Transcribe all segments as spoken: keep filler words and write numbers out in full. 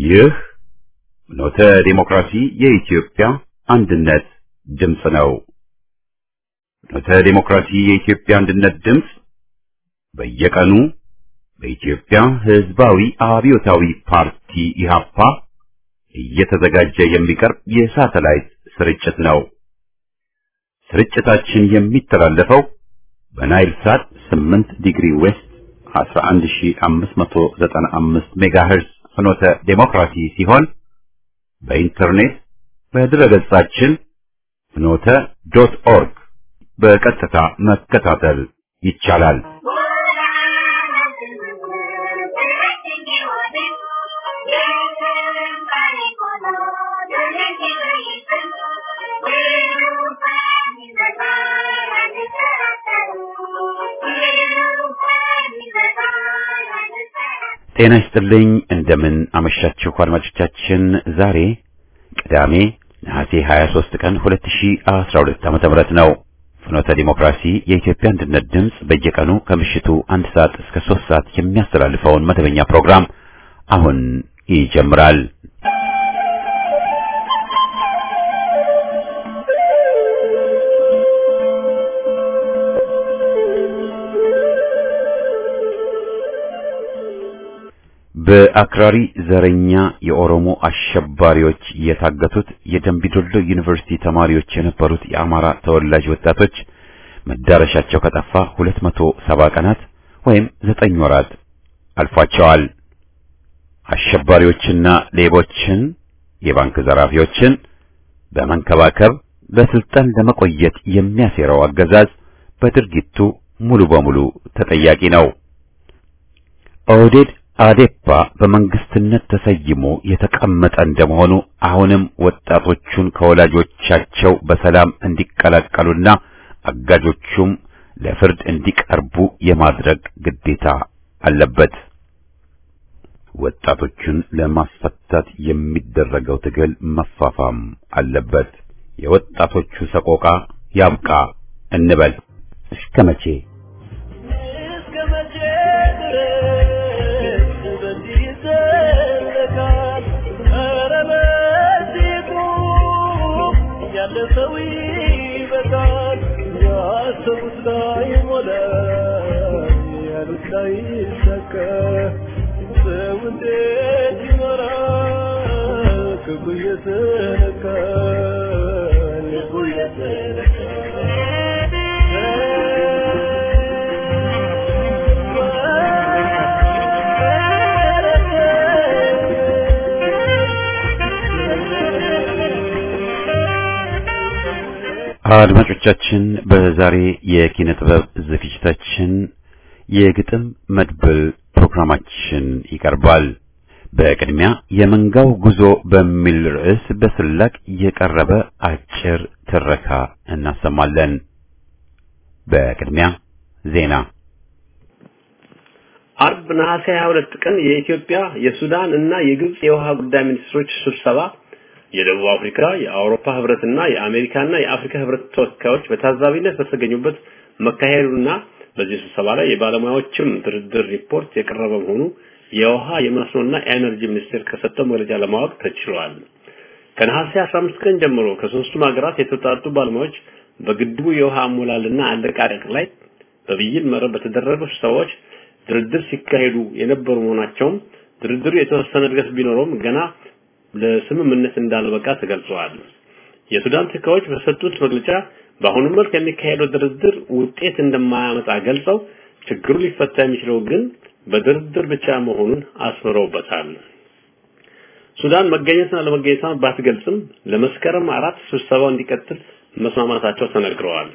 ይህ ኖተ ዲሞክራሲ የኢትዮጵያ አንድነት ድምጽ ነው። ኖተ ዲሞክራሲ የኢትዮጵያ አንድነት ድምጽ በየቀኑ በኢትዮጵያ ሕዝባዊ አብዮታዊ ፓርቲ ኢህአፓ እየተዘጋጀ የሚቀርብ የሳተላይት ስርጭት ነው። ስርጭታችን የሚተላለፈው በናይል ሳት ስምንት ዲግሪ ዌስት አስራ አንድ ሺህ አምስት መቶ ዘጠና አምስት ሜጋሄርዝ ፍኖተ ዲሞክራሲ ሲሆን በኢንተርኔት በድረገጻችን ፍኖተ ዶት ኦርግ በቀጥታ መከታተል ይቻላል። ጤና ይስጥልኝ። እንደምን አመሻችሁ አድማጮቻችን። ዛሬ ቅዳሜ ነሐሴ ሀያ ሦስት ቀን ሁለት ሺህ አስራ ሁለት ዓመተ ምህረት ነው። ፍኖተ ዲሞክራሲ የኢትዮጵያ አንድነት ድምጽ በየቀኑ ከምሽቱ አንድ ሰዓት እስከ ሦስት ሰዓት የሚያስተላልፈውን መደበኛ ፕሮግራም አሁን ይጀምራል። በአክራሪ ዘረኛ የኦሮሞ አሸባሪዎች የታገቱት የደምቢዶሎ ዩኒቨርሲቲ ተማሪዎች የነበሩት የአማራ ተወላጅ ወጣቶች መዳረሻቸው ከጠፋ ሁለት መቶ ሰባ ቀናት ወይም ዘጠኝ ወራት አልፏቸዋል። አሸባሪዎችና ሌቦችን፣ የባንክ ዘራፊዎችን በመንከባከብ በስልጣን ለመቆየት የሚያሴረው አገዛዝ በድርጊቱ ሙሉ በሙሉ ተጠያቂ ነው። ኦህዴድ አዴፓ በመንግስትነት ተሰይሞ የተቀመጠ እንደመሆኑ አሁንም ወጣቶቹን ከወላጆቻቸው በሰላም እንዲቀላቀሉና አጋጆቹም ለፍርድ እንዲቀርቡ የማድረግ ግዴታ አለበት። ወጣቶቹን ለማስፈታት የሚደረገው ትግል መፋፋም አለበት። የወጣቶቹ ሰቆቃ ያብቃ እንበል። እስከ መቼ? አድማጮቻችን በዛሬ የኪነ ጥበብ ዝግጅታችን የግጥም መድብል ፕሮግራማችን ይቀርባል። በቅድሚያ የመንጋው ጉዞ በሚል ርዕስ በስላቅ የቀረበ አጭር ትረካ እናሰማለን። በቅድሚያ ዜና። አርብ ነሐሴ ሀያ ሁለት ቀን የኢትዮጵያ የሱዳን እና የግብጽ የውሃ ጉዳይ ሚኒስትሮች ስብሰባ የደቡብ አፍሪካ የአውሮፓ ህብረትና የአሜሪካና የአፍሪካ ህብረት ተወካዮች በታዛቢነት በተገኙበት መካሄዱና በዚህ ስብሰባ ላይ የባለሙያዎችም ድርድር ሪፖርት የቀረበ መሆኑ የውሃ የመስኖና ኤነርጂ ሚኒስቴር ከሰጠው መረጃ ለማወቅ ተችሏል። ከነሐሴ አስራ አምስት ቀን ጀምሮ ከሶስቱም ሀገራት የተውጣጡ ባለሙያዎች በግድቡ የውሃ አሞላልና አለቃቀቅ ላይ በብይን መረብ በተደረጉ ስብሰባዎች ድርድር ሲካሄዱ የነበሩ መሆናቸውም ድርድሩ የተወሰነ እድገት ቢኖረውም ገና ለስምምነት እንዳልበቃ ተገልጿል። የሱዳን ተወካዮች በሰጡት መግለጫ በአሁኑ መልክ የሚካሄደው ድርድር ውጤት እንደማያመጣ ገልጸው ችግሩ ሊፈታ የሚችለው ግን በድርድር ብቻ መሆኑን አስምረውበታል። ሱዳን መገኘትና ለመገኘቷን ባትገልጽም ለመስከረም አራት ስብሰባው እንዲቀጥል መስማማታቸው ተነግረዋል።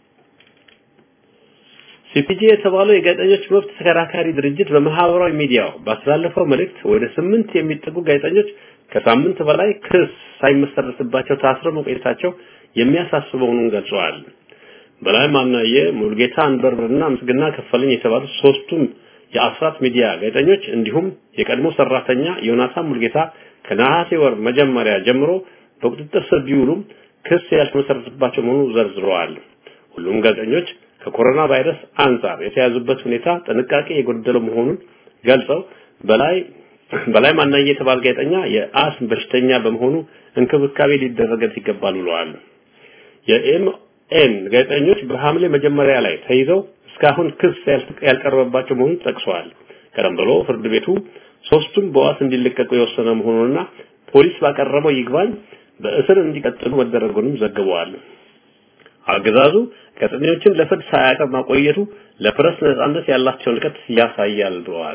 ሲፒጄ የተባለው የጋዜጠኞች መብት ተከራካሪ ድርጅት በማህበራዊ ሚዲያው ባስተላለፈው መልእክት ወደ ስምንት የሚጠጉ ጋዜጠኞች ከሳምንት በላይ ክስ ሳይመሰረትባቸው ታስረው መቆየታቸው የሚያሳስበው መሆኑን ገልጸዋል። በላይ ማናየ፣ ሙልጌታ አንበርብርና ምስግና ከፈለኝ የተባሉ ሶስቱም የአስራት ሚዲያ ጋዜጠኞች እንዲሁም የቀድሞ ሰራተኛ ዮናታን ሙልጌታ ከነሐሴ ወር መጀመሪያ ጀምሮ በቁጥጥር ስር ቢውሉም ክስ ያልተመሰረተባቸው መሆኑን ዘርዝረዋል። ሁሉም ጋዜጠኞች ከኮሮና ቫይረስ አንፃር የተያዙበት ሁኔታ ጥንቃቄ የጎደለው መሆኑን ገልጸው በላይ በላይ ማናየ የተባለ ጋዜጠኛ የአስም በሽተኛ በመሆኑ እንክብካቤ ሊደረግለት ይገባል ብለዋል። የኤምኤን ጋዜጠኞች በሐምሌ መጀመሪያ ላይ ተይዘው እስካሁን ክስ ያልቀረበባቸው መሆኑን ጠቅሰዋል። ቀደም ብሎ ፍርድ ቤቱ ሶስቱም በዋስ እንዲለቀቁ የወሰነ መሆኑንና ፖሊስ ባቀረበው ይግባኝ በእስር እንዲቀጥሉ መደረጉንም ዘግበዋል። አገዛዙ ጋዜጠኞችን ለፍርድ ሳያቀርብ ማቆየቱ ለፕሬስ ነጻነት ያላቸውን ንቀት ያሳያል ብለዋል።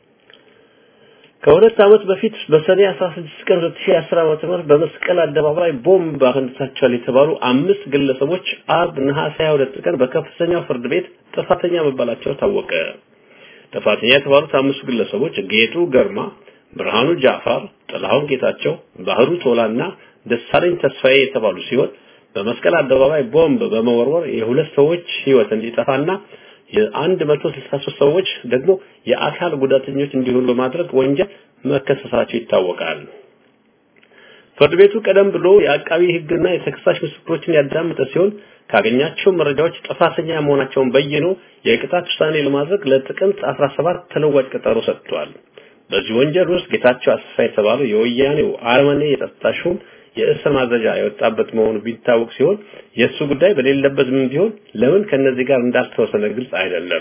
ከሁለት ዓመት በፊት በሰኔ አስራ ስድስት ቀን ሁለት ሺህ አስር ዓመተ ምህረት በመስቀል አደባባይ ቦምብ አፈንድተዋል የተባሉ አምስት ግለሰቦች አርብ ነሐሴ ሃያ ሁለት ቀን በከፍተኛው ፍርድ ቤት ጥፋተኛ መባላቸው ታወቀ። ጥፋተኛ የተባሉት አምስት ግለሰቦች ጌጡ ገርማ፣ ብርሃኑ ጃፋር፣ ጥላሁን ጌታቸው፣ ባህሩ ቶላና ደሳለኝ ተስፋዬ የተባሉ ሲሆን በመስቀል አደባባይ ቦምብ በመወርወር የሁለት ሰዎች ህይወት እንዲጠፋና የአንድ መቶ ስልሳ ሶስት ሰዎች ደግሞ የአካል ጉዳተኞች እንዲሆኑ በማድረግ ወንጀል መከሰሳቸው ይታወቃል። ፍርድ ቤቱ ቀደም ብሎ የአቃቢ ህግና የተከሳሽ ምስክሮችን ያዳመጠ ሲሆን ካገኛቸው መረጃዎች ጥፋተኛ መሆናቸውን በየኖ የቅጣት ውሳኔ ለማድረግ ለጥቅምት አስራ ሰባት ተለዋጭ ቀጠሮ ሰጥቷል። በዚህ ወንጀል ውስጥ ጌታቸው አሰፋ የተባለው የወያኔው አርመኔ የጸጥታሹም የእስር ማዘዣ የወጣበት መሆኑ ቢታወቅ ሲሆን የሱ ጉዳይ በሌለበት ምን ቢሆን ለምን ከነዚህ ጋር እንዳልተወሰነ ግልጽ አይደለም።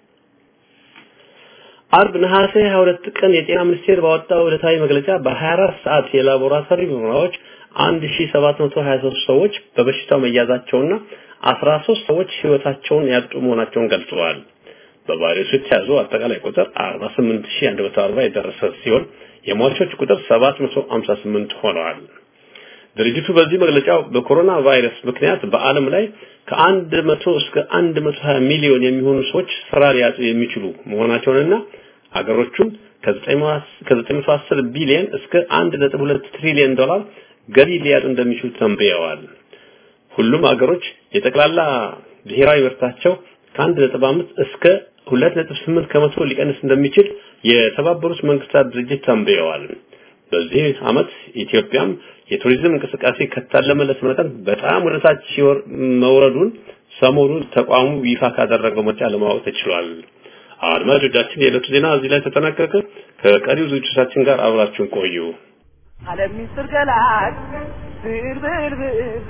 አርብ ነሐሴ ሃያ ሁለት ቀን የጤና ሚኒስቴር ባወጣው ዕለታዊ መግለጫ በሀያ አራት ሰዓት የላቦራቶሪ ምርመራዎች አንድ ሺህ ሰባት መቶ ሀያ ሶስት ሰዎች በበሽታው መያዛቸውና አስራ ሶስት ሰዎች ህይወታቸውን ያጡ መሆናቸውን ገልጸዋል። በቫይረሱ የተያዙ አጠቃላይ ቁጥር አርባ ስምንት ሺህ አንድ መቶ አርባ የደረሰ ሲሆን የሟቾች ቁጥር ሰባት መቶ ሃምሳ ስምንት ሆነዋል። ድርጅቱ በዚህ መግለጫው በኮሮና ቫይረስ ምክንያት በዓለም ላይ ከአንድ መቶ እስከ አንድ መቶ ሀያ ሚሊዮን የሚሆኑ ሰዎች ስራ ሊያጡ የሚችሉ መሆናቸውንና ሀገሮቹም ከዘጠኝ መቶ አስር ቢሊዮን እስከ አንድ ነጥብ ሁለት ትሪሊዮን ዶላር ገቢ ሊያጡ እንደሚችሉ ተንብየዋል። ሁሉም ሀገሮች የጠቅላላ ብሔራዊ ምርታቸው ከአንድ ነጥብ አምስት እስከ ሁለት ነጥብ ስምንት ከመቶ ሊቀንስ እንደሚችል የተባበሩት መንግስታት ድርጅት ተንብየዋል። በዚህ ዓመት ኢትዮጵያም የቱሪዝም እንቅስቃሴ ከታለመለት መጠን በጣም ወደታች መውረዱን ሰሞኑን ተቋሙ ይፋ ካደረገው መረጃ ለማወቅ ተችሏል። አድማጮቻችን የዕለቱ ዜና እዚህ ላይ ተጠናቀቀ። ከቀሪው ዝግጅቶቻችን ጋር አብራችሁን ቆዩ። ዓለም ምስር ገላጭ ብርብርብር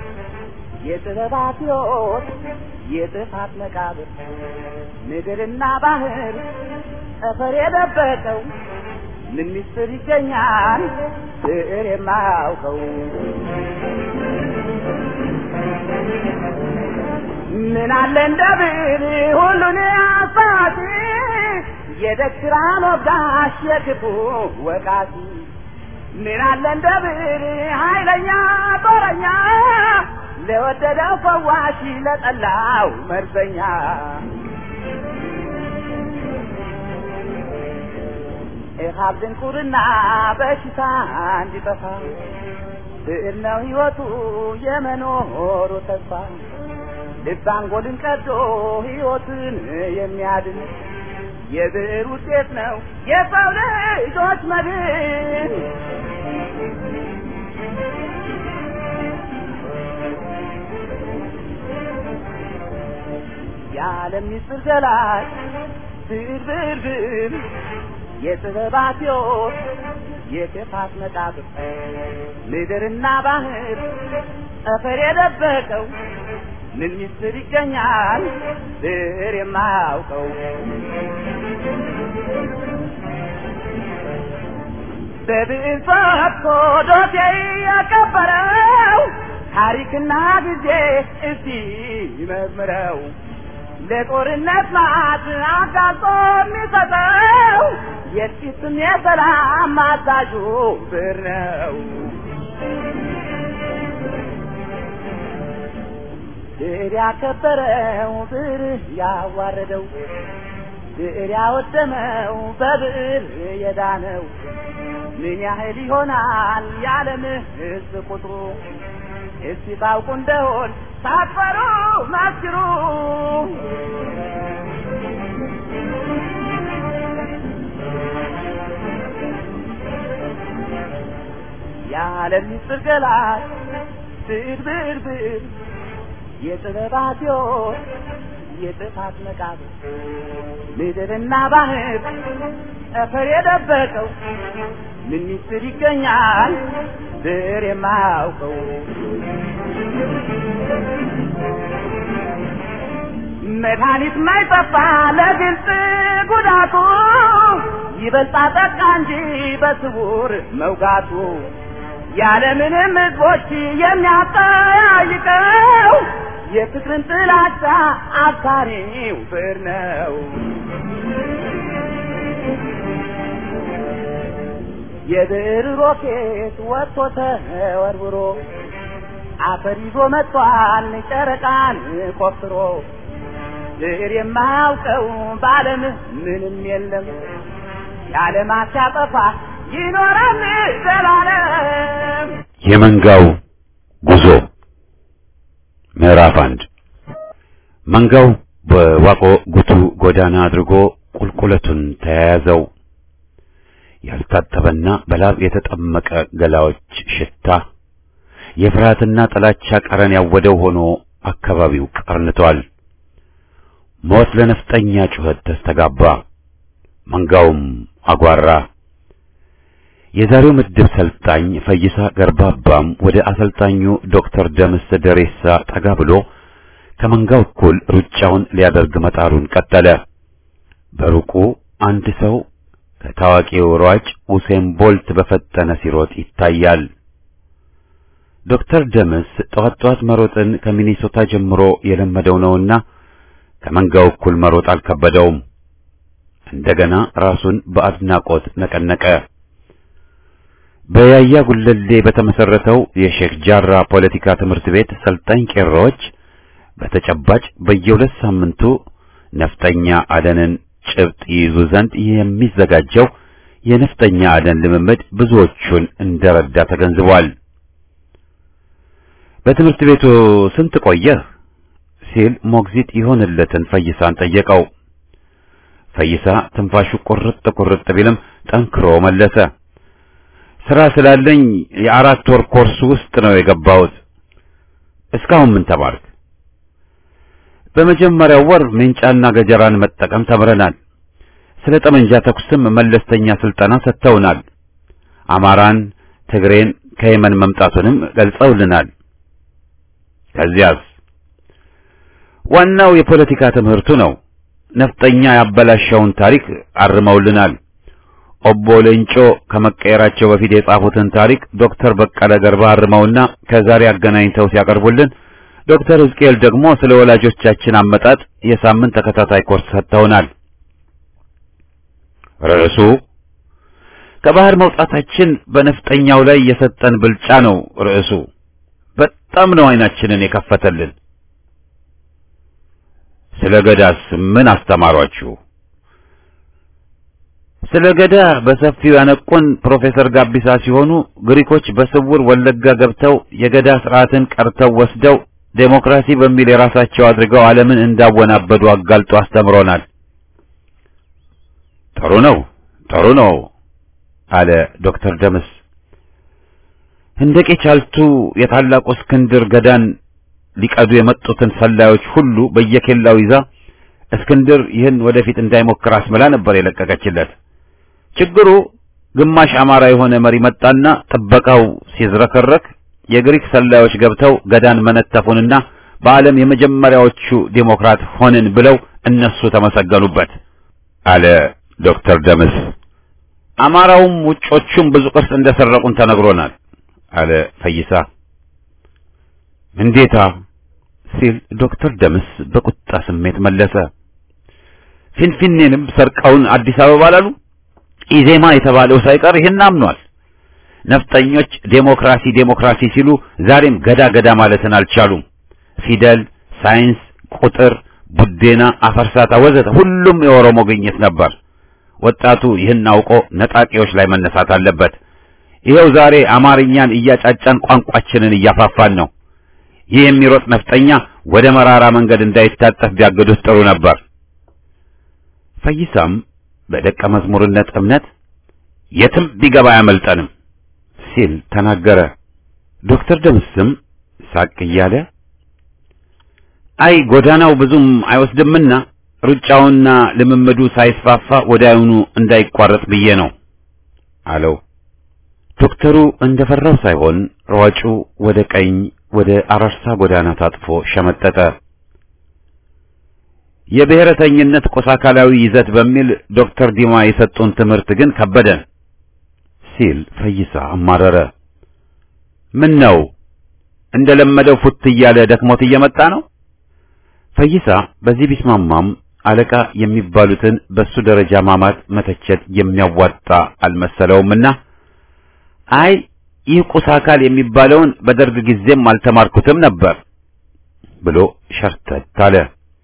የጥበባትዮት የጥፋት መቃብር ምድርና ባህር ጠፈር የደበቀው ምን ምስር ይገኛል ብዕር የማያውቀው ምን አለ እንደ ብዕር ሁሉን አሳቲ የደክራን ወጋሽ የክፉ ወቃቲ ምን አለ እንደ ብዕር ኃይለኛ ጦረኛ ለወደደው ፈዋሽ ለጠላው መርዘኛ ኢሃብ ድንቁርና በሽታ እንዲጠፋ ብዕር ነው ሕይወቱ የመኖሩ ተስፋ ልብ አንጎልን ቀዶ ሕይወትን የሚያድን የብዕር ውጤት ነው የሰው ልጆች መድን። የዓለም ምስጢር ገላጭ ብዕር ብዕር ብዕር የጥበባትዮት የጥፋት መቃብር ምድርና ባህር ጠፈር የደበቀው ምን ምስጢር ይገኛል ብዕር የማያውቀው በብዕር ፈትቶ ዶሴ ያከበረው ታሪክና ጊዜ እስቲ ይመርምረው ለጦርነት ማት አጋልጦ የሚሰጠው የጥቂትም የሰላም ማዛዡ ብዕር ነው። ብዕር ያከበረው ብዕር ያዋረደው ብዕር ያወደመው በብዕር የዳነው ምን ያህል ይሆናል የዓለም ሕዝብ ቁጥሩ? እስቲ ታውቁ እንደሆን ሳትፈሩ መስክሩ። የዓለም ምስጢር ገላጭ ብዕር ብዕር ብዕር የጥበባትዮት የጥፋት መቃብር ምድርና ባህር ጠፈር የደበቀው ምን ምስጢር ይገኛል ድር የማያውቀው መድኃኒት ማይጠፋ ለግልጽ ጉዳቱ ይበልጣ ጠቃ እንጂ በስውር መውጋቱ ያለምንም ሕዝቦች የሚያጠያይቀው የፍቅርን ጥላቻ አባሪው ፍቅር ነው። የብር ሮኬት ወጥቶ ተወርውሮ አፈር ይዞ መጥቷል ጨረቃን ቆፍሮ ድር የማያውቀው በዓለም ምንም የለም የዓለማት ያጠፋ ይኖራል ዘላለም። የመንጋው ጉዞ ምዕራፍ አንድ። መንጋው በዋቆ ጉቱ ጎዳና አድርጎ ቁልቁለቱን ተያያዘው። ያልታጠበና በላብ የተጠመቀ ገላዎች ሽታ የፍርሃትና ጥላቻ ቀረን ያወደው ሆኖ አካባቢው ቀርንቷል። ሞት ለነፍጠኛ ጩኸት ተስተጋባ። መንጋውም አጓራ። የዛሬው ምድብ ሰልጣኝ ፈይሳ ገርባባም ወደ አሰልጣኙ ዶክተር ደምስ ደሬሳ ጠጋ ብሎ ከመንጋው እኩል ሩጫውን ሊያደርግ መጣሩን ቀጠለ። በሩቁ አንድ ሰው ከታዋቂው ሯጭ ኡሴን ቦልት በፈጠነ ሲሮጥ ይታያል። ዶክተር ደምስ ጠዋት ጠዋት መሮጥን ከሚኒሶታ ጀምሮ የለመደው ነውና ከመንጋው እኩል መሮጥ አልከበደውም። እንደገና ራሱን በአድናቆት ነቀነቀ። በያያ ጉለሌ በተመሰረተው የሼክ ጃራ ፖለቲካ ትምህርት ቤት ሰልጣኝ ቄሮዎች በተጨባጭ በየሁለት ሳምንቱ ነፍጠኛ አደንን ጭብጥ ይይዙ ዘንድ የሚዘጋጀው የነፍጠኛ አደን ልምምድ ብዙዎቹን እንደረዳ ተገንዝቧል። በትምህርት ቤቱ ስንት ቆየህ ሲል ሞግዚት ይሆንለትን ፈይሳን ጠየቀው። ፈይሳ ትንፋሹ ቁርጥ ቁርጥ ቢልም ጠንክሮ መለሰ። ስራ ስላለኝ የአራት ወር ኮርስ ውስጥ ነው የገባሁት። እስካሁን ምን ተማርክ? በመጀመሪያው ወር ምንጫና ገጀራን መጠቀም ተምረናል። ስለ ጠመንጃ ተኩስም መለስተኛ ስልጠና ሰጥተውናል። አማራን፣ ትግሬን ከየመን መምጣቱንም ገልጸውልናል። ከዚያስ? ዋናው የፖለቲካ ትምህርቱ ነው። ነፍጠኛ ያበላሸውን ታሪክ አርመውልናል። ኦቦ ሌንጮ ከመቀየራቸው በፊት የጻፉትን ታሪክ ዶክተር በቀለ ገርባ አርመውና ከዛሬ አገናኝተው ሲያቀርቡልን፣ ዶክተር ሕዝቅኤል ደግሞ ስለ ወላጆቻችን አመጣጥ የሳምንት ተከታታይ ኮርስ ሰጥተውናል። ርዕሱ ከባህር መውጣታችን በነፍጠኛው ላይ የሰጠን ብልጫ ነው። ርዕሱ በጣም ነው አይናችንን የከፈተልን። ስለ ገዳስ ምን አስተማሯችሁ? ስለ ገዳ በሰፊው ያነቁን ፕሮፌሰር ጋቢሳ ሲሆኑ ግሪኮች በስውር ወለጋ ገብተው የገዳ ስርዓትን ቀርተው ወስደው ዴሞክራሲ በሚል የራሳቸው አድርገው ዓለምን እንዳወናበዱ አጋልጦ አስተምሮናል። ጥሩ ነው ጥሩ ነው አለ ዶክተር ደምስ። ህንደቄ ቻልቱ የታላቁ እስክንድር ገዳን ሊቀዱ የመጡትን ሰላዮች ሁሉ በየኬላው ይዛ እስክንድር ይህን ወደፊት እንዳይሞክር አስመላ ነበር የለቀቀችለት። ችግሩ ግማሽ አማራ የሆነ መሪ መጣና ጥበቃው ሲዝረከረክ የግሪክ ሰላዮች ገብተው ገዳን መነተፉንና በዓለም የመጀመሪያዎቹ ዴሞክራት ሆንን ብለው እነሱ ተመሰገኑበት አለ ዶክተር ደምስ። አማራውም ውጮቹም ብዙ ቅርስ እንደሰረቁን ተነግሮናል አለ ፈይሳ። እንዴታ ሲል ዶክተር ደምስ በቁጣ ስሜት መለሰ። ፊንፊኔንም ሰርቀውን አዲስ አበባ ላሉ ኢዜማ የተባለው ሳይቀር ይሄን አምኗል። ነፍጠኞች ዴሞክራሲ ዴሞክራሲ ሲሉ ዛሬም ገዳ ገዳ ማለትን አልቻሉም። ፊደል፣ ሳይንስ፣ ቁጥር፣ ቡዴና፣ አፈርሳታ ወዘተ ሁሉም የኦሮሞ ግኝት ነበር። ወጣቱ ይህን አውቆ ነጣቂዎች ላይ መነሳት አለበት። ይሄው ዛሬ አማርኛን እያጫጫን ቋንቋችንን እያፋፋን ነው። ይህ የሚሮጥ ነፍጠኛ ወደ መራራ መንገድ እንዳይታጠፍ ቢያገዱት ጥሩ ነበር። ፈይሳም በደቀ መዝሙርነት እምነት የትም ቢገባ ያመልጠንም ሲል ተናገረ። ዶክተር ደምስም ሳቅ እያለ አይ ጎዳናው ብዙም አይወስድምና ሩጫውና ልምምዱ ሳይስፋፋ ወዲያውኑ እንዳይቋረጥ ብዬ ነው አለው። ዶክተሩ እንደፈራው ሳይሆን ሯጩ ወደ ቀኝ ወደ አራርሳ ጎዳና ታጥፎ ሸመጠጠ። የብሔረተኝነት ቆሳካላዊ ይዘት በሚል ዶክተር ዲማ የሰጡን ትምህርት ግን ከበደን ሲል ፈይሳ አማረረ። ምን ነው እንደለመደው ፉት እያለ ደክሞት እየመጣ ነው? ፈይሳ በዚህ ቢስማማም አለቃ የሚባሉትን በሱ ደረጃ ማማት መተቸት የሚያዋጣ አልመሰለውምና አይ ይህ ቁሳካል የሚባለውን በደርግ ጊዜም አልተማርኩትም ነበር ብሎ ሸርተት አለ።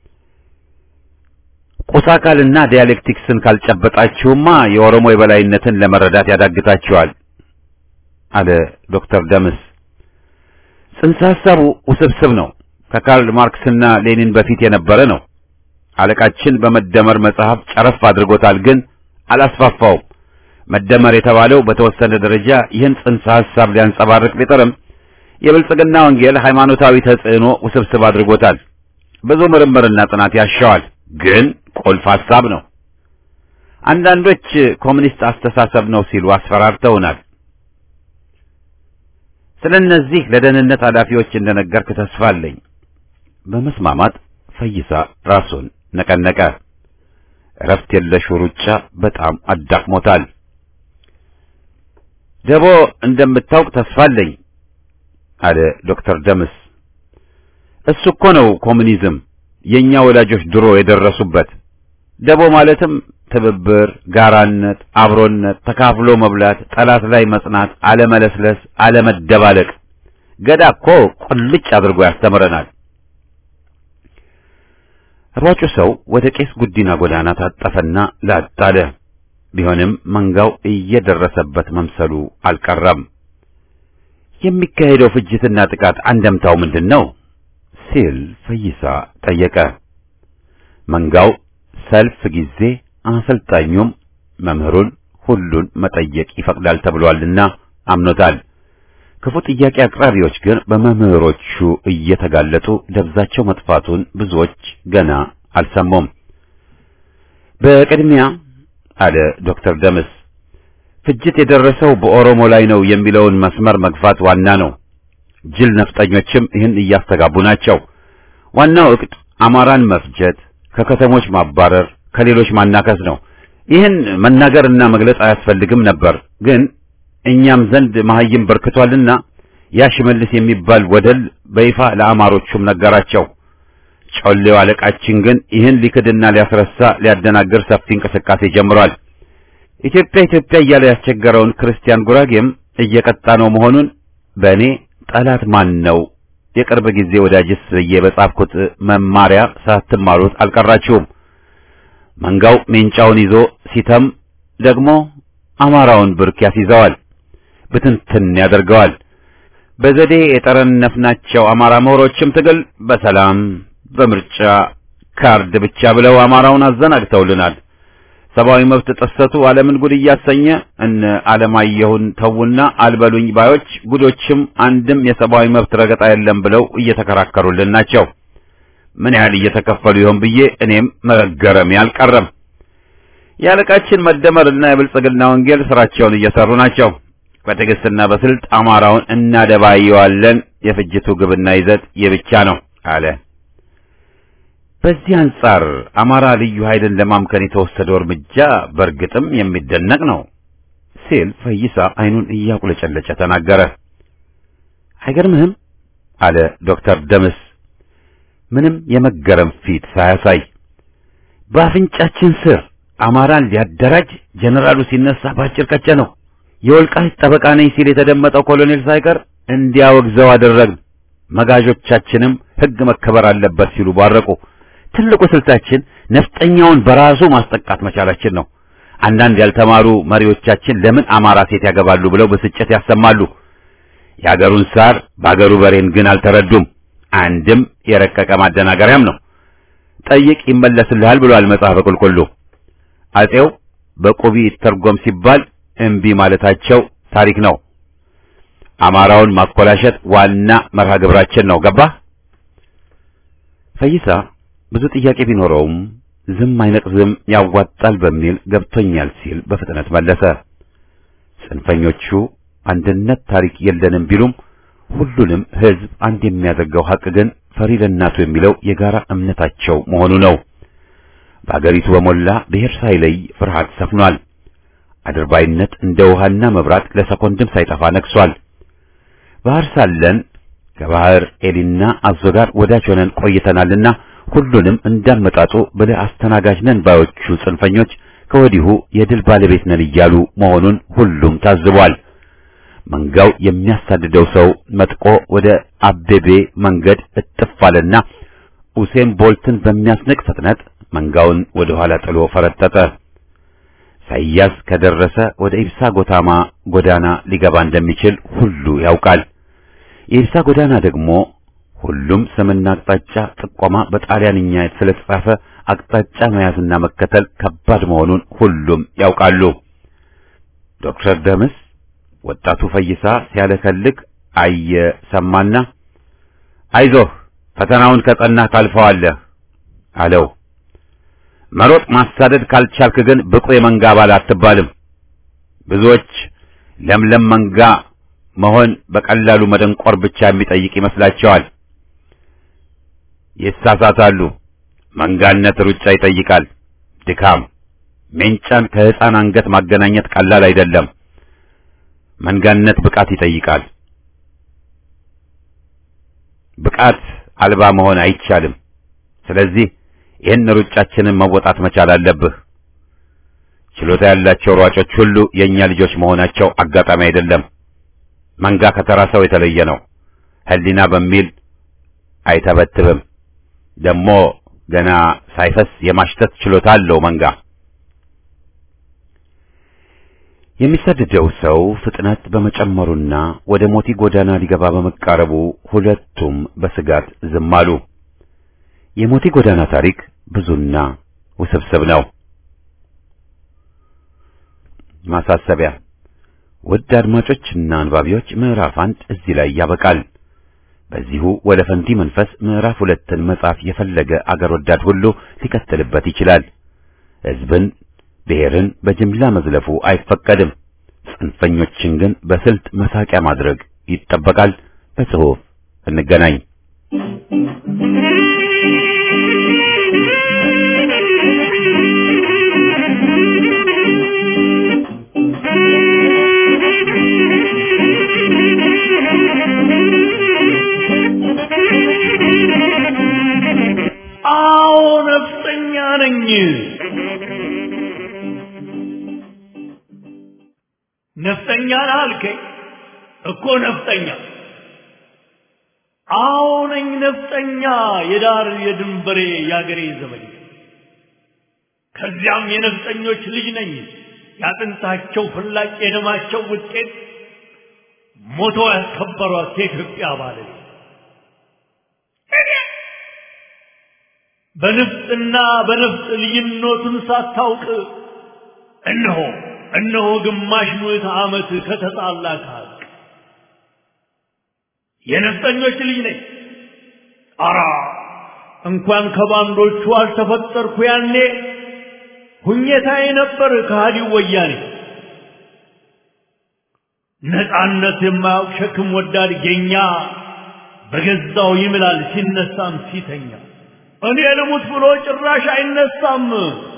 ቁሳካልና ዲያሌክቲክስን ካልጨበጣችሁማ የኦሮሞ የበላይነትን ለመረዳት ያዳግታችኋል አለ ዶክተር ደምስ። ጽንሰ ሐሳቡ ውስብስብ ነው። ከካርል ማርክስና ሌኒን በፊት የነበረ ነው። አለቃችን በመደመር መጽሐፍ ጨረፍ አድርጎታል፣ ግን አላስፋፋውም። መደመር የተባለው በተወሰነ ደረጃ ይህን ጽንሰ ሐሳብ ሊያንጸባርቅ ቢጥርም የብልጽግና ወንጌል ሃይማኖታዊ ተጽዕኖ ውስብስብ አድርጎታል። ብዙ ምርምርና ጥናት ያሻዋል፣ ግን ቁልፍ ሐሳብ ነው። አንዳንዶች ኮሙኒስት አስተሳሰብ ነው ሲሉ አስፈራርተውናል። ስለነዚህ ለደህንነት ኃላፊዎች እንደነገርክ ተስፋ አለኝ። በመስማማት ፈይሳ ራሱን ነቀነቀ። እረፍት የለሽ ሩጫ በጣም አዳክሞታል። ደቦ እንደምታውቅ ተስፋ አለኝ አለ ዶክተር ደምስ። እሱ እኮ ነው ኮሙኒዝም፣ የኛ ወላጆች ድሮ የደረሱበት። ደቦ ማለትም ትብብር፣ ጋራነት፣ አብሮነት፣ ተካፍሎ መብላት፣ ጠላት ላይ መጽናት፣ አለመለስለስ፣ አለመደባለቅ። ገዳ እኮ ቁልጭ አድርጎ ያስተምረናል። ሯጩ ሰው ወደ ቄስ ጉዲና ጎዳና ታጠፈና ላጣለ። ቢሆንም መንጋው እየደረሰበት መምሰሉ አልቀረም። የሚካሄደው ፍጅትና ጥቃት አንደምታው ምንድነው ሲል ፈይሳ ጠየቀ። መንጋው ሰልፍ ጊዜ አሰልጣኙም መምህሩን ሁሉን መጠየቅ ይፈቅዳል ተብሏልና አምኖታል። ክፉ ጥያቄ አቅራቢዎች ግን በመምህሮቹ እየተጋለጡ ደብዛቸው መጥፋቱን ብዙዎች ገና አልሰሙም። በቅድሚያ አለ ዶክተር ደምስ፣ ፍጅት የደረሰው በኦሮሞ ላይ ነው የሚለውን መስመር መግፋት ዋና ነው። ጅል ነፍጠኞችም ይህን እያስተጋቡ ናቸው። ዋናው እቅድ አማራን መፍጀት፣ ከከተሞች ማባረር፣ ከሌሎች ማናከስ ነው። ይህን መናገርና መግለጽ አያስፈልግም ነበር፣ ግን እኛም ዘንድ መሐይም በርክቷልና ያ ሽመልስ የሚባል ወደል በይፋ ለአማሮቹም ነገራቸው። ጮሌው አለቃችን ግን ይህን ሊክድና ሊያስረሳ ሊያደናግር ሰፊ እንቅስቃሴ ጀምሯል። ኢትዮጵያ ኢትዮጵያ እያለ ያስቸገረውን ክርስቲያን ጉራጌም እየቀጣ ነው መሆኑን በእኔ ጠላት ማን ነው የቅርብ ጊዜ ወዳጅስ ብዬ በጻፍኩት መማሪያ ሳትማሩት አልቀራችሁም። መንጋው ሜንጫውን ይዞ ሲተም ደግሞ አማራውን ብርክ ያስይዘዋል፣ ብትንትን ያደርገዋል። በዘዴ የጠረነፍናቸው አማራ ምሁሮችም ትግል በሰላም በምርጫ ካርድ ብቻ ብለው አማራውን አዘናግተውልናል። ሰብአዊ መብት ጥሰቱ ዓለምን ጉድ እያሰኘ እነ ዓለማየሁን ተውና አልበሉኝ ባዮች ጉዶችም አንድም የሰብአዊ መብት ረገጣ የለም ብለው እየተከራከሩልን ናቸው። ምን ያህል እየተከፈሉ ይሆን ብዬ እኔም መገረም ያልቀረም። ያለቃችን መደመርና የብልጽግና ወንጌል ስራቸውን እየሰሩ ናቸው። በትዕግስትና በስልት አማራውን እናደባየዋለን። የፍጅቱ ግብና ይዘት የብቻ ነው አለ። በዚህ አንጻር አማራ ልዩ ኃይልን ለማምከን የተወሰደው እርምጃ በእርግጥም የሚደነቅ ነው ሲል ፈይሳ አይኑን እያቁለጨለጨ ተናገረ። አይገርምህም አለ ዶክተር ደምስ ምንም የመገረም ፊት ሳያሳይ። በአፍንጫችን ስር አማራን ሊያደራጅ ጀነራሉ ሲነሳ ባጭር ቀጨ ነው። የወልቃይት ጠበቃ ነኝ ሲል የተደመጠው ኮሎኔል ሳይቀር እንዲያወግዘው አደረግን። መጋዦቻችንም ሕግ መከበር አለበት ሲሉ ባረቁ። ትልቁ ስልታችን ነፍጠኛውን በራሱ ማስጠቃት መቻላችን ነው። አንዳንድ ያልተማሩ መሪዎቻችን ለምን አማራ ሴት ያገባሉ ብለው ብስጭት ያሰማሉ። የአገሩን ሳር በአገሩ በሬን ግን አልተረዱም። አንድም የረቀቀ ማደናገሪያም ነው። ጠይቅ ይመለስልሃል ብሏል መጽሐፈ ቁልቁሉ። አጼው በቁቢ ተርጎም ሲባል እምቢ ማለታቸው ታሪክ ነው። አማራውን ማኮላሸት ዋና መርሃ ግብራችን ነው። ገባ? ፈይሳ ብዙ ጥያቄ ቢኖረውም ዝም አይነቅዝም ያዋጣል በሚል ገብቶኛል ሲል በፍጥነት መለሰ። ጽንፈኞቹ አንድነት ታሪክ የለንም ቢሉም ሁሉንም ህዝብ አንድ የሚያደርገው ሐቅ ግን ፈሪ ለእናቱ የሚለው የጋራ እምነታቸው መሆኑ ነው። በአገሪቱ በሞላ ብሔር ሳይለይ ፍርሃት ሰፍኗል። አድርባይነት እንደ ውሃና መብራት ለሰኮንድም ሳይጠፋ ነግሷል። ባህር ሳለን ከባህር ኤሊና አዞ ጋር ወዳጅ ሆነን ቆይተናልና ሁሉንም እንዳመጣጡ ብለህ አስተናጋጅ ነን ባዮቹ ጽንፈኞች ከወዲሁ የድል ባለቤት ነን እያሉ መሆኑን ሁሉም ታዝቧል። መንጋው የሚያሳድደው ሰው መጥቆ ወደ አቤቤ መንገድ እጥፋለና ኡሴን ቦልትን በሚያስንቅ ፍጥነት መንጋውን ወደ ኋላ ጥሎ ፈረጠጠ። ሳይያስ ከደረሰ ወደ ኢብሳ ጎታማ ጎዳና ሊገባ እንደሚችል ሁሉ ያውቃል። የኢብሳ ጎዳና ደግሞ ሁሉም ስምና አቅጣጫ ጥቆማ በጣሊያንኛ ስለተጻፈ አቅጣጫ መያዝና መከተል ከባድ መሆኑን ሁሉም ያውቃሉ። ዶክተር ደምስ ወጣቱ ፈይሳ ሲያለከልክ አየ ሰማና አይዞህ ፈተናውን ከጸናህ ታልፈዋለህ አለው። መሮጥ ማሳደድ ካልቻልክ ግን ብቁ የመንጋ አባል አትባልም። ብዙዎች ለምለም መንጋ መሆን በቀላሉ መደንቆር ብቻ የሚጠይቅ ይመስላቸዋል። ይሳሳታሉ። መንጋነት ሩጫ ይጠይቃል፣ ድካም። ሜንጫን ከሕፃን አንገት ማገናኘት ቀላል አይደለም። መንጋነት ብቃት ይጠይቃል። ብቃት አልባ መሆን አይቻልም። ስለዚህ ይህን ሩጫችንን መወጣት መቻል አለብህ። ችሎታ ያላቸው ሯጮች ሁሉ የኛ ልጆች መሆናቸው አጋጣሚ አይደለም። መንጋ ከተራ ሰው የተለየ ነው። ህሊና በሚል አይተበትብም። ደሞ ገና ሳይፈስ የማሽተት ችሎታ አለው መንጋ። የሚሰደደው ሰው ፍጥነት በመጨመሩና ወደ ሞቲ ጎዳና ሊገባ በመቃረቡ ሁለቱም በስጋት ዝም አሉ። የሞቲ ጎዳና ታሪክ ብዙና ውስብስብ ነው። ማሳሰቢያ፣ ውድ አድማጮችና አንባቢዎች ምዕራፍ አንድ እዚህ ላይ ያበቃል። በዚሁ ወለፈንዲ መንፈስ ምዕራፍ ሁለትን መጻፍ የፈለገ አገር ወዳድ ሁሉ ሊከተልበት ይችላል። ህዝብን ብሔርን በጅምላ መዝለፉ አይፈቀድም። ጽንፈኞችን ግን በስልት መሳቂያ ማድረግ ይጠበቃል። በጽሑፍ እንገናኝ። አዎ ነፍጠኛ ነኝ። ነፍጠኛ አልከኝ እኮ ነፍጠኛ። አዎ ነኝ ነፍጠኛ፣ የዳር የድንበሬ ያገሬ ዘመኝ። ከዚያም የነፍጠኞች ልጅ ነኝ፣ ያጥንታቸው ፍላጭ የደማቸው ውጤት ሞቶ ያስከበሯት የኢትዮጵያ ባለቤት። በንፍጥና በነፍጥ ልዩነቱን ሳታውቅ እነሆ እነሆ ግማሽ ምዕተ ዓመት ከተጣላ ከሀቅ የነፍጠኞች ልጅ ነኝ። አራ እንኳን ከባንዶቹ አልተፈጠርኩ ያኔ ሁኘታዬ ነበር ከሃዲው ወያኔ። ነፃነት የማያውቅ ሸክም ወዳድ ጌኛ በገዛው ይምላል ሲነሳም ሲተኛ። እኔ ልሙት ብሎ ጭራሽ አይነሳም።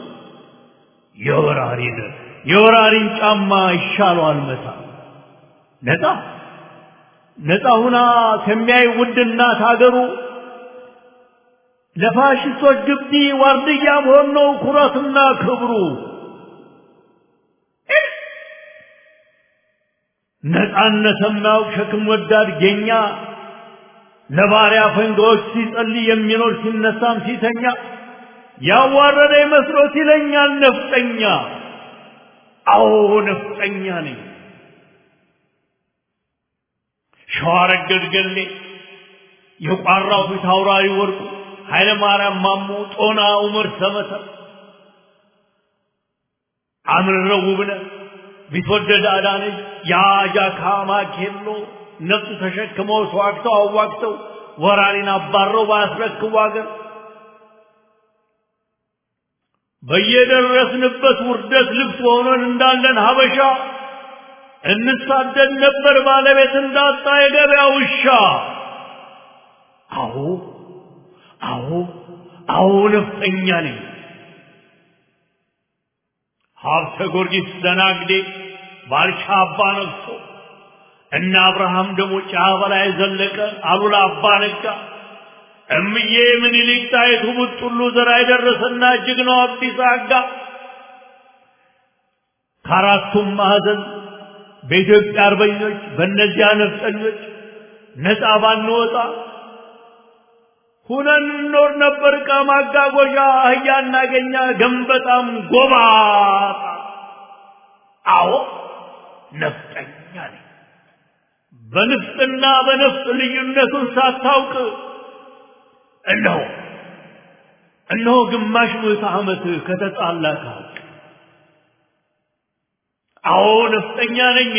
የወራሪን የወራሪን ጫማ ይሻለዋል መታ። ነፃ ነፃ ሁና ከሚያይ ውድ እናት አገሩ ለፋሽስቶች ግቢ ዋርድያ መሆን ነው ኩራትና ክብሩ። ነፃነት የማያውቅ ሸክም ወዳድ ጌኛ ለባሪያ ፈንጋዎች ሲጸልይ የሚኖር ሲነሳም ሲተኛ ያዋረደ መስሎት ይለኛል ነፍጠኛ። አዎ ነፍጠኛ ነኝ። ሸዋረገድ ገሌ የቋራው ፊት አውራሪ ወርቁ ኃይለ ማርያም ማሞ ጦና ዑመር ሰመሰ አምረው ውብነህ ቢትወደድ አዳነች ያጃካ ማኬሎ ነፍጥ ተሸክመው ተዋግተው አዋግተው ወራሪን አባረው ባስረክቡ አገር በየደረስንበት ውርደት ልብስ ሆነን እንዳለን ሀበሻ እንሳደድ ነበር ባለቤት እንዳጣ የገበያ ውሻ። አዎ አዎ አዎ ነፍጠኛ ነኝ። ሀብተ ጊዮርጊስ ደናግዴ ባልቻ አባ ነግሶ እነ አብርሃም ደሞ ጫ በላይ ዘለቀ አሉላ አባ ነጋ እምዬ ምኒልክ ጣይቱ ቡጥሉ ዘራ ይደረሰና ጀግናው አብዲስ አጋ ከአራቱም ማዕዘን በኢትዮጵያ አርበኞች በእነዚያ ነፍጠኞች ነፃ ባንወጣ ሁነን ኖር ነበር ከማጋጎዣ አህያ እናገኛ ገንበጣም ጎባጣ። አዎ ነፍጠኛ ነኝ። በንፍጥና በነፍጥ ልዩነቱን ሳታውቅ እነሆ እነሆ ግማሽ ምዕተ ዓመት ከተጣላ ካውቅ። አዎ ነፍጠኛ ነኝ።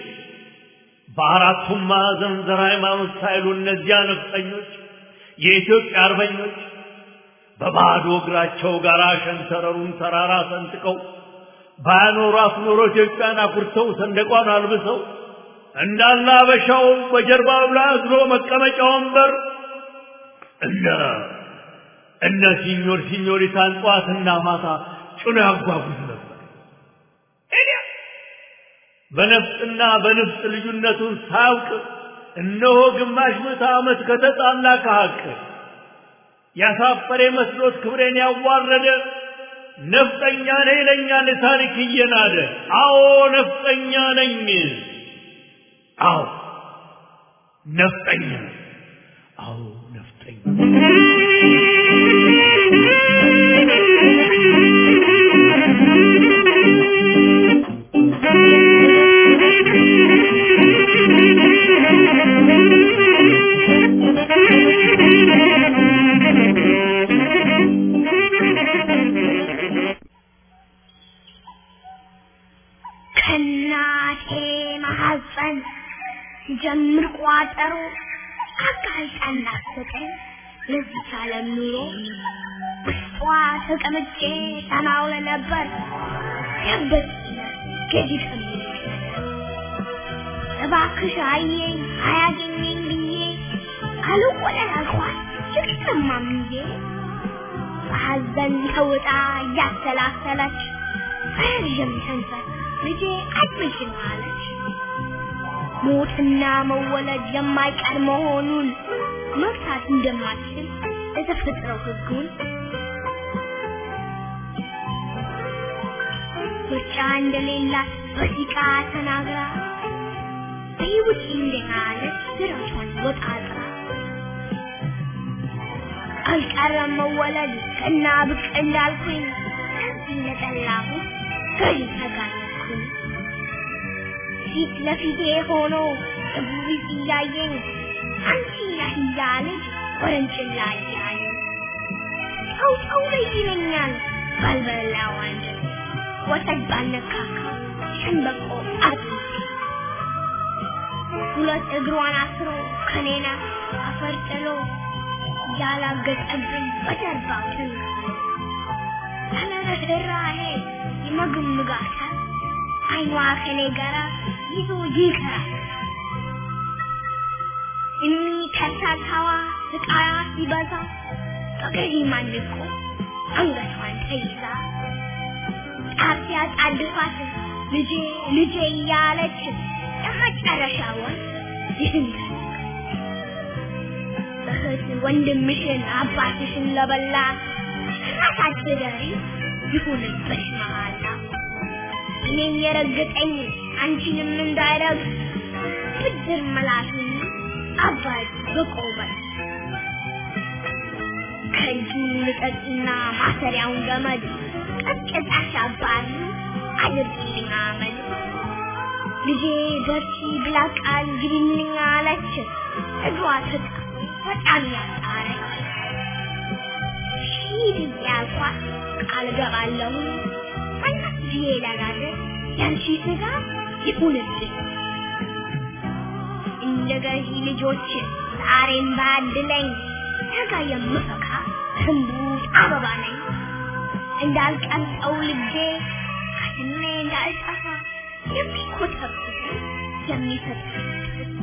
በአራቱም ማዕዘን ዘር ሃይማኖት ሳይሉ እነዚያ ነፍጠኞች የኢትዮጵያ አርበኞች በባዶ እግራቸው ጋራ ሸንተረሩን ተራራ ሰንጥቀው ባያኖሯት ኖሮ ኢትዮጵያን አኩርተው ሰንደቋን አልብሰው እንዳለ አበሻው በጀርባው ላይ አዝሎ መቀመጫ ወንበር እነ እነ ሲኞር ሲኞሪታን ጧትና ማታ ጭኖ ያጓጉዝ ነበር። በነፍጥና በንፍጥ ልዩነቱን ሳያውቅ እነሆ ግማሽ ምዕተ ዓመት ከተጣላ ከሐቅ ያሳፈረ መስሎት ክብሬን ያዋረደ ነፍጠኛ ነኝ ይለኛል ታሪክ እየናደ። አዎ ነፍጠኛ ነኝ። አዎ ነፍጠኛ አዎ ነፍጠኛ ጀምር ቋጠሮ አጋልጣና ሰጠኝ ለዚህ ዓለም ኑሮ ውስጧ ተቀምጬ ተናውለ ነበር ያበት ከዚህ እባክሽ አየኝ አያገኘኝ ብዬ አልቆለል አልኳት ጭቅማምዬ በሐዘን ተውጣ እያሰላሰለች ረዥም ሰንሰለት ልጄ አትመጭም አለች። ሞትና መወለድ የማይቀር መሆኑን መፍታት እንደማትችል የተፈጠረው ሕጉን ብቻ እንደሌላት በሲቃ ተናግራ በይውጭ እንደናለች ድረቷን ወጣጥራ አልቀረም መወለድ ከና ብቅ እንዳልኩኝ ከዚህ ለጠላሁ ገዢ ተጋለጥኩኝ። ፊት ለፊቴ ሆኖ እቡይ እያየኝ አንቺ ነህ እያለች ወረንጭላ እያለኝ ተው ተው ይለኛል ባልበላው አንድ ወተት ባነካካ ሸንበቆ አጥንቴ ሁለት እግሯን አስሮ ከኔና አፈርጥሎ ያላገጠብኝ በጀርባው ተንጋሎ ተነረራሄ ይመግምጋታል አይኗ ከኔ ጋራ ይዞ ይከራል። እኒ ከሳታዋ ስቃያ ሲበዛ በገዢ ማንቆ አንገቷን ተይዛ ጣፊያ ጣድፋት ልጄ ልጄ እያለች የመጨረሻውን ይህን እህት ወንድምሽን አባትሽን ለበላ አታድሪ ይሁንብሽ መሃላ እኔን የረገጠኝ አንቺንም እንዳይረግ ብድር መላሹን አባት በቆመ ከእጁ ልቀቅና ማሰሪያውን ገመድ ቀጥቅጣሽ አባሪ አድርጊልኝ አመድ ልጄ በርቺ ብላ ቃል ግቢልኝ አለች እግሯ ተጣ በጣም ያጣረች ሂድ ያልኳት ቃል ገባለሁ አንቺ ለጋደ ያንቺ ስጋ ይሁንልኝ እንደገዢ ልጆች ዛሬም ባድለኝ ነገ የምፈካ ህንቡ አበባ ነኝ እንዳልቀልጠው ልጄ ከድሜ እንዳልጠፋ የሚኮተብት የሚፈጥር ተስፋ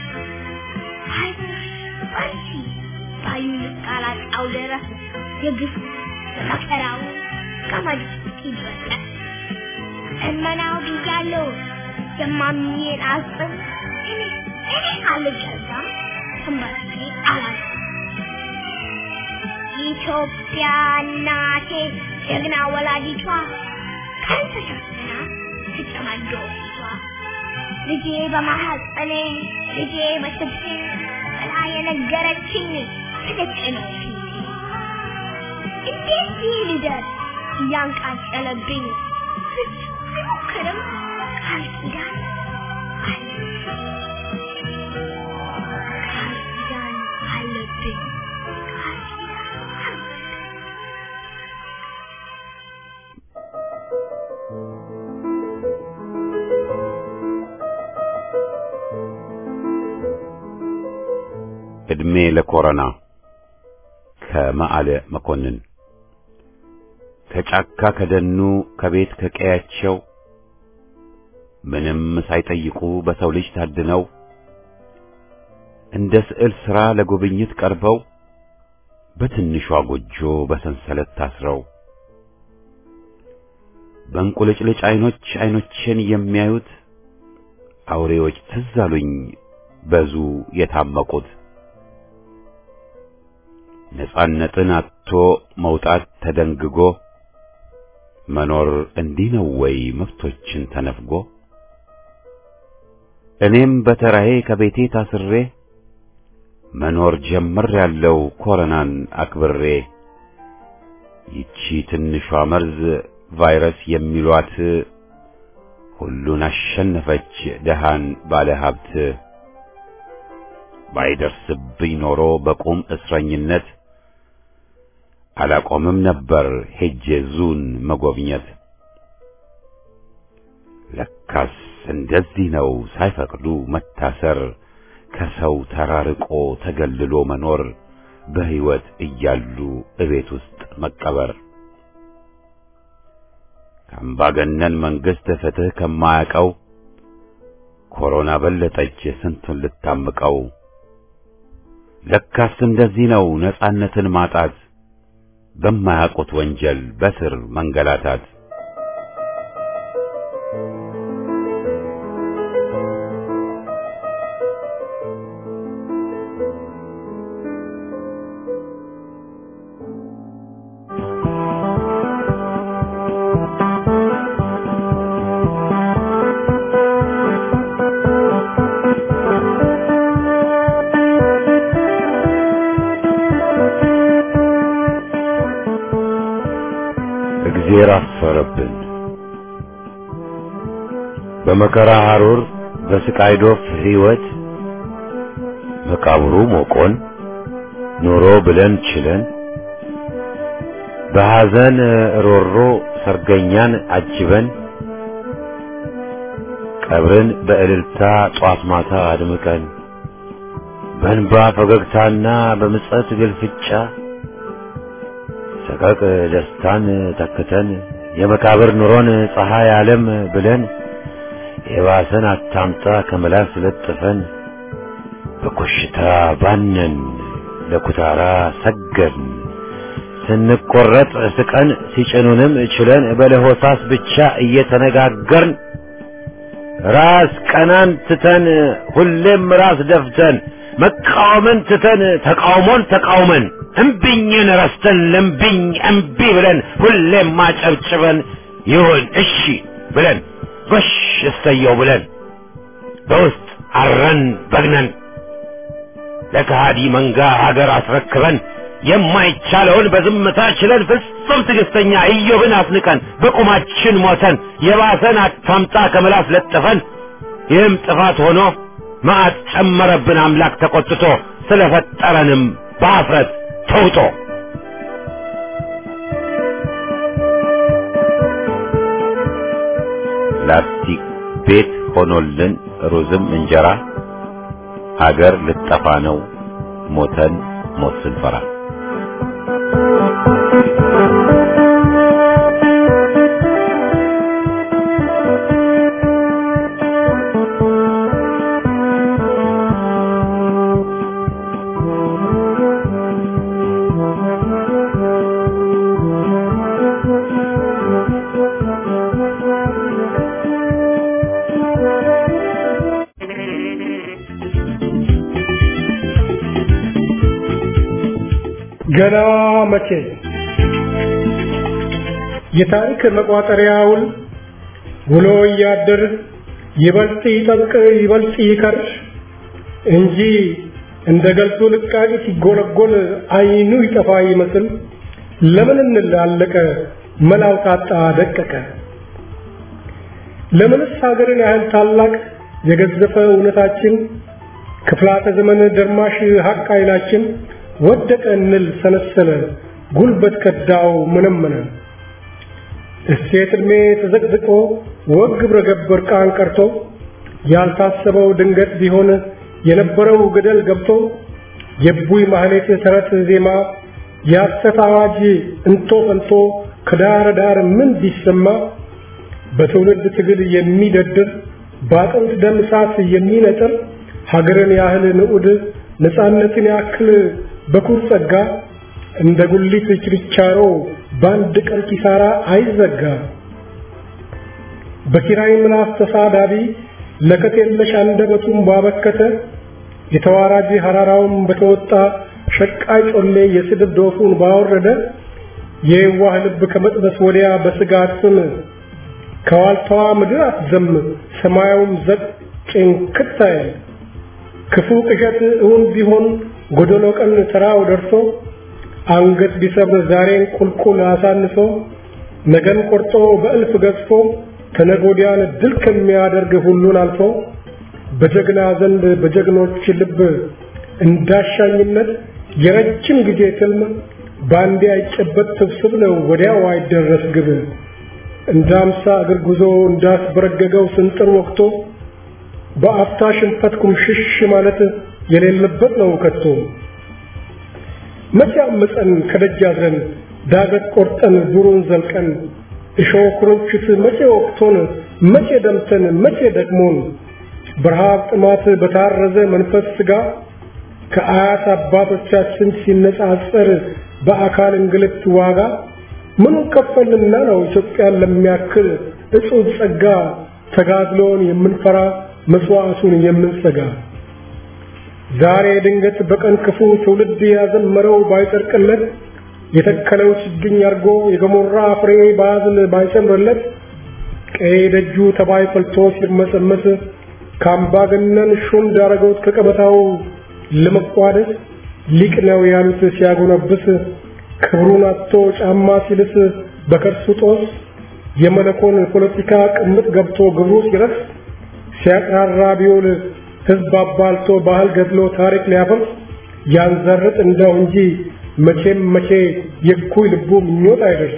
አይዞሽ በርቺ ባዩን ቃላጣው ድረስ የግፍ የመከራው ገመድ ይበጠስ እመናው ብያለሁ የማምኜን አጽም እኔ እኔ አልገዛም ተንበርክኬ አላልኩም ኢትዮጵያ እናቴ ጀግና ወላዲቷ ካልተሸፈና ትጨማዶ ፊቷ ልጄ በማህፀኔ ልጄ በስብሴ ብላ የነገረችኝ ትክክል ነው እንዴት ይልደር እያንቃጨለብኝ ፍጹም ቃል ኪዳን ቃል ኪዳን አለብኝ እድሜ ለኮሮና ከመዓለ መኮንን ከጫካ ከደኑ ከቤት ከቀያቸው ምንም ሳይጠይቁ በሰው ልጅ ታድነው እንደ ስዕል ሥራ ለጉብኝት ቀርበው በትንሿ ጎጆ በሰንሰለት ታስረው በእንቁልጭልጭ አይኖች አይኖችን የሚያዩት አውሬዎች ትዝ አሉኝ በዙ የታመቁት ነፃነትን አጥቶ መውጣት ተደንግጎ መኖር እንዲህ ነው ወይ መፍቶችን ተነፍጎ እኔም በተራዬ ከቤቴ ታስሬ መኖር ጀምር ያለው ኮሮናን አክብሬ ይቺ ትንሿ መርዝ ቫይረስ የሚሏት ሁሉን አሸነፈች ደሃን ባለ ሀብት ባይደርስብኝ ኖሮ በቁም እስረኝነት አላቆምም ነበር ሄጄ ዙን መጎብኘት ለካስ እንደዚህ ነው ሳይፈቅዱ መታሰር ከሰው ተራርቆ ተገልሎ መኖር በህይወት እያሉ እቤት ውስጥ መቀበር ከአምባገነን መንግስት ፍትህ ከማያውቀው ኮሮና በለጠች ስንቱን ልታምቀው ለካስ እንደዚህ ነው ነፃነትን ማጣት በማያውቁት ወንጀል በስር መንገላታት እግዚአብሔር አፈረብን በመከራ ሐሩር በስቃይ ዶፍ ሕይወት መቃብሩ ሞቆን ኑሮ ብለን ችለን በሐዘን ሮሮ ሰርገኛን አጅበን ቀብርን በእልልታ ጧት ማታ አድምቀን በእንባ ፈገግታና በምጸት ግልፍጫ ሰቀቅ ደስታን ተክተን የመቃብር ኑሮን ፀሐይ ዓለም ብለን የባሰን አታምጣ ከመላስ ለጥፈን በኮሽታ ባነን ለኩታራ ሰገድን ስንቆረጥ ስቀን ሲጭኑንም ችለን በለሆሳስ ብቻ እየተነጋገርን ራስ ቀናን ትተን ሁሌም ራስ ደፍተን መቃወምን ትተን ተቃውሞን ተቃውመን እምቢኝን ረስተን ለምቢኝ እምቢ ብለን ሁሌም ማጨብጭበን ይሁን እሺ ብለን ጎሽ እሰየው ብለን በውስጥ አረን በግነን ለከሃዲ መንጋ ሀገር አስረክበን የማይቻለውን በዝምታ ችለን ፍጹም ትዕግስተኛ ኢዮብን አስንቀን በቁማችን ሞተን የባሰን አታምጣ ከመላስ ለጥፈን ይህም ጥፋት ሆኖ መዓት ጨመረብን አምላክ ተቆጥቶ ስለፈጠረንም በአፍረት ተውጦ ላስቲክ ቤት ሆኖልን ሩዝም እንጀራ ሀገር ልጠፋ ነው ሞተን ሞት ስንፈራ ገና መቼ የታሪክ መቋጠሪያውን ውሎ ያደር ይበልጥ ይጠብቅ ይበልጥ ይከር እንጂ እንደገልጡ ልቃቂ ሲጎለጎል አይኑ ይጠፋ ይመስል ለምን እንላለቀ መላው ታጣ ደቀቀ ለምንስ ሀገርን ያህል ታላቅ የገዘፈ እውነታችን ክፍላተ ዘመን ደርማሽ ሀቅ አይናችን ወደቀ እንል ሰነሰለ ጉልበት ከዳው ምንምነ እሴት እድሜ ተዘቅዝቆ ወግ ብረገበር ቃን ቀርቶ ያልታሰበው ድንገት ቢሆን የነበረው ገደል ገብቶ የቡይ ማህሌት ተረት ዜማ ያሰት አዋጅ እንቶ ፈንቶ ከዳር ዳር ምን ቢሰማ በትውልድ ትግል የሚደድር ባጥንት ደም ሳት የሚነጥር ሀገርን ያህል ንዑድ ነፃነትን ያክል በኩር ጸጋ እንደ ጉሊት ችርቻሮ ባንድ ቀን ኪሳራ አይዘጋ በኪራይ ምላስ ተሳዳቢ ለከት የለሽ አንደበቱን ባበከተ የተዋራጅ ሐራራውን በተወጣ ሸቃይ ጮሌ የስድብ ዶፉን ባወረደ የዋህ ልብ ከመጥበስ ወዲያ በስጋት ስም ከዋልታዋ ምድር አትዘም ሰማያውም ዘቅ ጭንክታይ ክፉ ቅዠት እውን ቢሆን ጎደሎ ቀን ተራው ደርሶ አንገት ቢሰብር ዛሬን ቁልቁል አሳንሶ ነገን ቆርጦ በእልፍ ገዝፎ ተነጎዲያን ድል ከሚያደርግ ሁሉን አልፎ በጀግና ዘንድ በጀግኖች ልብ እንዳሻኝነት የረጅም ጊዜ ትልም ባንዴ አይጨበት ትብስብ ነው ወዲያው አይደረስ ግብ እንዳምሳ እግር ጉዞ እንዳስበረገገው ስንጥር ወቅቶ በአፍታ ሽንፈት ኩምሽሽ ማለት የሌለበት ነው ከቶ መቼ አመፀን ከደጃዝረን ዳገት ቆርጠን ዱሩን ዘልቀን እሾህ ኩርንችት መቼ ወቅቶን መቼ ደምተን መቼ ደግሞን በረሃብ ጥማት በታረዘ መንፈስ ስጋ ከአያት አባቶቻችን ሲነጻጸር በአካል እንግልት ዋጋ ምን ከፈልንና ነው ኢትዮጵያን ለሚያክል እጹብ ጸጋ ተጋድሎን የምንፈራ መስዋዕቱን የምንሰጋ ዛሬ ድንገት በቀን ክፉ ትውልድ ያዘመረው ባይጠርቅለት የተከለው ችግኝ አርጎ የገሞራ ፍሬ ባዝል ባይሰምርለት ቀይ ደጁ ተባይ ፈልቶ ሲርመሰመስ ካምባገነን ሹም ዳረገው ከቀበታው ለመቋደስ ሊቅ ነው ያሉት ሲያጎነብስ ክብሩን አጥቶ ጫማ ሲልስ በከርሱ ጦስ የመለኮን ፖለቲካ ቅምጥ ገብቶ ግብሩ ሲረስ ሲያቅራራ ቢውል ህዝብ አባልቶ ባህል ገድሎ ታሪክ ሊያፈርስ ያንዘርጥ እንደው እንጂ መቼም መቼ የኩይ ልቡ ምኞት አይደርስ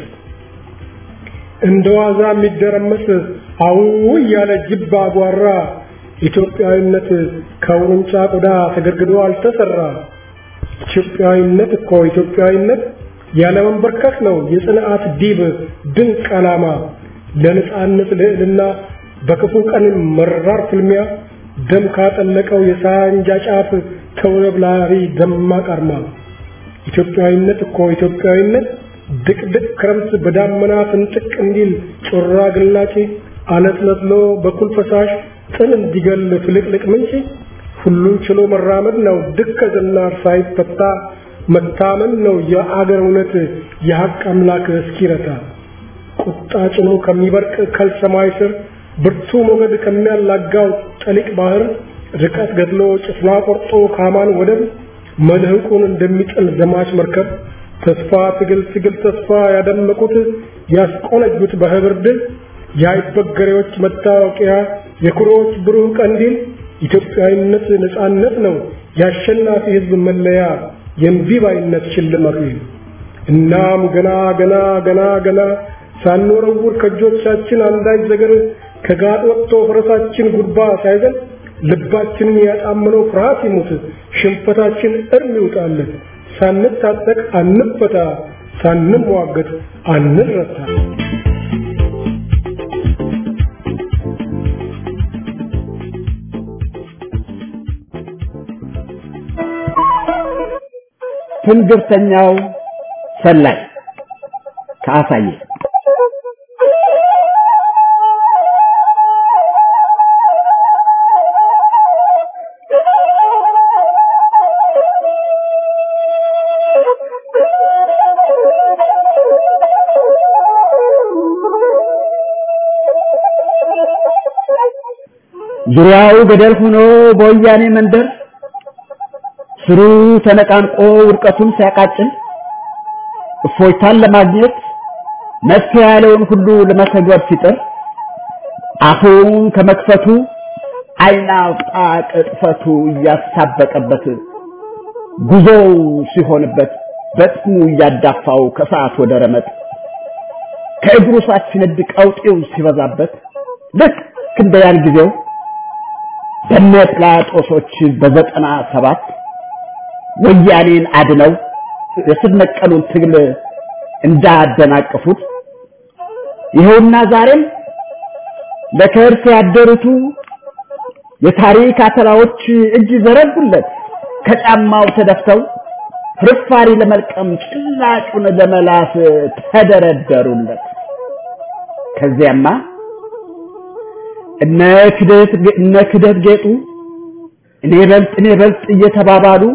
እንደዋዛ የሚደረመስ አው ያለ ጅባ ጓራ ኢትዮጵያዊነት ከውርንጫ ቆዳ ተገርግዶ አልተሰራ ኢትዮጵያዊነት እኮ ኢትዮጵያዊነት ያለ መንበርከክ ነው የጽናት ዲብ ድንቅ ዓላማ ለነጻነት ልዕልና በክፉ ቀን መራር ፍልሚያ ደም ካጠለቀው የሳንጃ ጫፍ ተወብላሪ ደማቅ አርማ ኢትዮጵያዊነት እኮ ኢትዮጵያዊነት ድቅድቅ ክረምት በዳመና ፍንጥቅ እንዲል ጮራ ግላጪ አለትለትሎ በኩል ፈሳሽ ጥል እንዲገል ፍልቅልቅ ምንጭ ሁሉን ችሎ መራመድ ነው ድከዘና ሳይፈታ መታመን ነው የአገር እውነት የሐቅ አምላክ እስኪረታ ቁጣ ጭኖ ከሚበርቅ ከልሰማይ ስር ብርቱ ሞገድ ከሚያላጋው ጠሊቅ ባህር ርቀት ገድሎ ጭፍና ቆርጦ ካማን ወደብ መልህቁን እንደሚጥል ዘማች መርከብ ተስፋ ትግል ትግል ተስፋ ያደመቁት ያስቆነጁት በህብር ድል ያይበገሬዎች መታወቂያ የኩሮች ብሩህ ቀንዲል ኢትዮጵያዊነት ነጻነት ነው ያሸናፊ ህዝብ መለያ የምቢባይነት ሽልማት እናም ገና ገና ገና ገና ሳንወረውር ከጆቻችን አንዳች ዘገር ከጋጥ ወጥቶ ፍረሳችን ጉድባ ሳይዘል ልባችንን ያጣመነው ፍርሃት ይሙት ሽንፈታችን እርም ይውጣለት ሳንታጠቅ አንፈታ ሳንሟገት አንረታ ትንግርተኛው ሰላይ ከአሳየ ዙሪያው ገደል ሆኖ በወያኔ መንደር ስሩ ተነቃንቆ ውድቀቱን ሲያቃጭል እፎይታን ለማግኘት መፍትሄ ያለውን ሁሉ ለመተግበር ሲጥር አፉን ከመክፈቱ አይናውጣ ቅጥፈቱ እያሳበቀበት ጉዞው ሲሆንበት በጥሙ እያዳፋው ከሰዓት ወደ ረመጥ ከእግሩ ሳትነድ ቀውጤው ሲበዛበት ልክ እንደ ያን ጊዜው በነ ጲላጦሶች በዘጠና ሰባት ወያኔን አድነው የስነቀሉን ትግል እንዳደናቀፉት ይኸውና ዛሬም ለከርስ ያደሩቱ የታሪክ አተላዎች እጅ ዘረጉለት ከጫማው ተደፍተው ፍርፋሪ ለመልቀም ጭላጩን ለመላስ ተደረደሩለት። ከዚያማ እነ ክደት እነ ክደት ጌጡ እኔ በልጥ እኔ በልጥ እየተባባሉ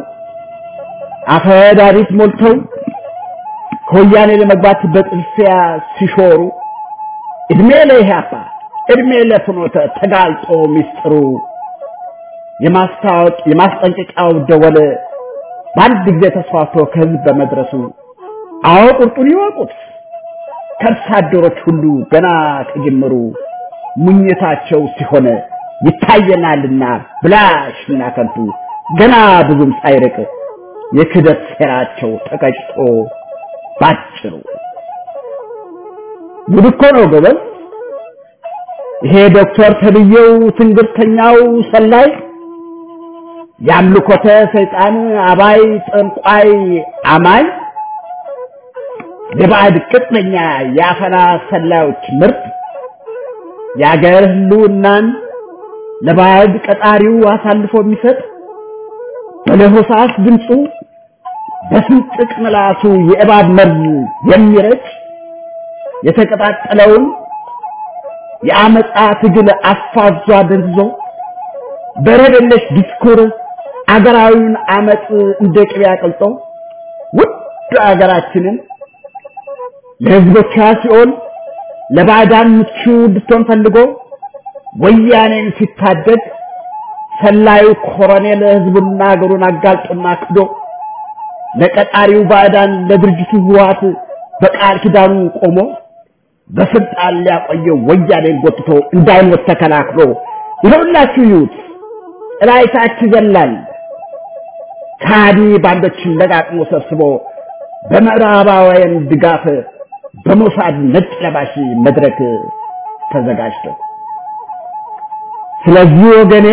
አፈዳሪት ሞልተው ከወያኔ ለመግባት በጥልፊያ ሲሾሩ እድሜ ለኢህአፓ እድሜ ለፍኖተ ተጋልጦ ሚስጥሩ የማስታወቅ የማስጠንቀቂያው ደወል በአንድ ጊዜ ተስፋፍቶ ከህዝብ በመድረሱ አዎ ቁርጡን ይወቁት ከርሳደሮች ሁሉ ገና ከጅምሩ ሙኝታቸው ሲሆን ይታየናልና ብላሽና ከንቱ ገና ብዙም ሳይርቅ የክደት ሴራቸው ተቀጭቶ ባጭሩ ጉድኮ ነው ጎበዝ። ይሄ ዶክተር ተብዬው ትንግርተኛው ሰላይ ያምልኮተ ሰይጣን አባይ ጠንቋይ አማይ የባዕድ ቅጥነኛ ያፈና ሰላዮች ምርጥ ያገር ህልውናን ለባዕድ ቀጣሪው አሳልፎ የሚሰጥ በለሆሳስ ድምፁ በስንጥቅ ምላሱ የእባብ መርዝ የሚረጭ የተቀጣጠለውን የአመጣ ትግል አፋዟ ደንዝዞ በረደለሽ ዲስኩር አገራዊውን አመጽ እንደ ቅቤ አቅልጦ ውድ አገራችንን ለህዝቦቿ ሲሆን ለባዕዳን ምቹ እንድትሆን ፈልጎ ወያኔን ሲታደግ ሰላዩ ኮሎኔል ህዝቡና አገሩን አጋልጦና ክዶ ለቀጣሪው ባዕዳን ለድርጅቱ ህወሓት በቃል ኪዳኑ ቆሞ በስልጣን ሊያቆየው ወያኔን ጎትቶ እንዳይሞት ተከላክሎ ይኸውላችሁ ይዩት እላይታች ይዘላል ካዲ ባንዶችን ለቃቅሞ ሰብስቦ በምዕራባውያን ድጋፍ በሞሳድ ነጭ ለባሽ መድረክ ተዘጋጅቶ ስለዚህ ወገኔ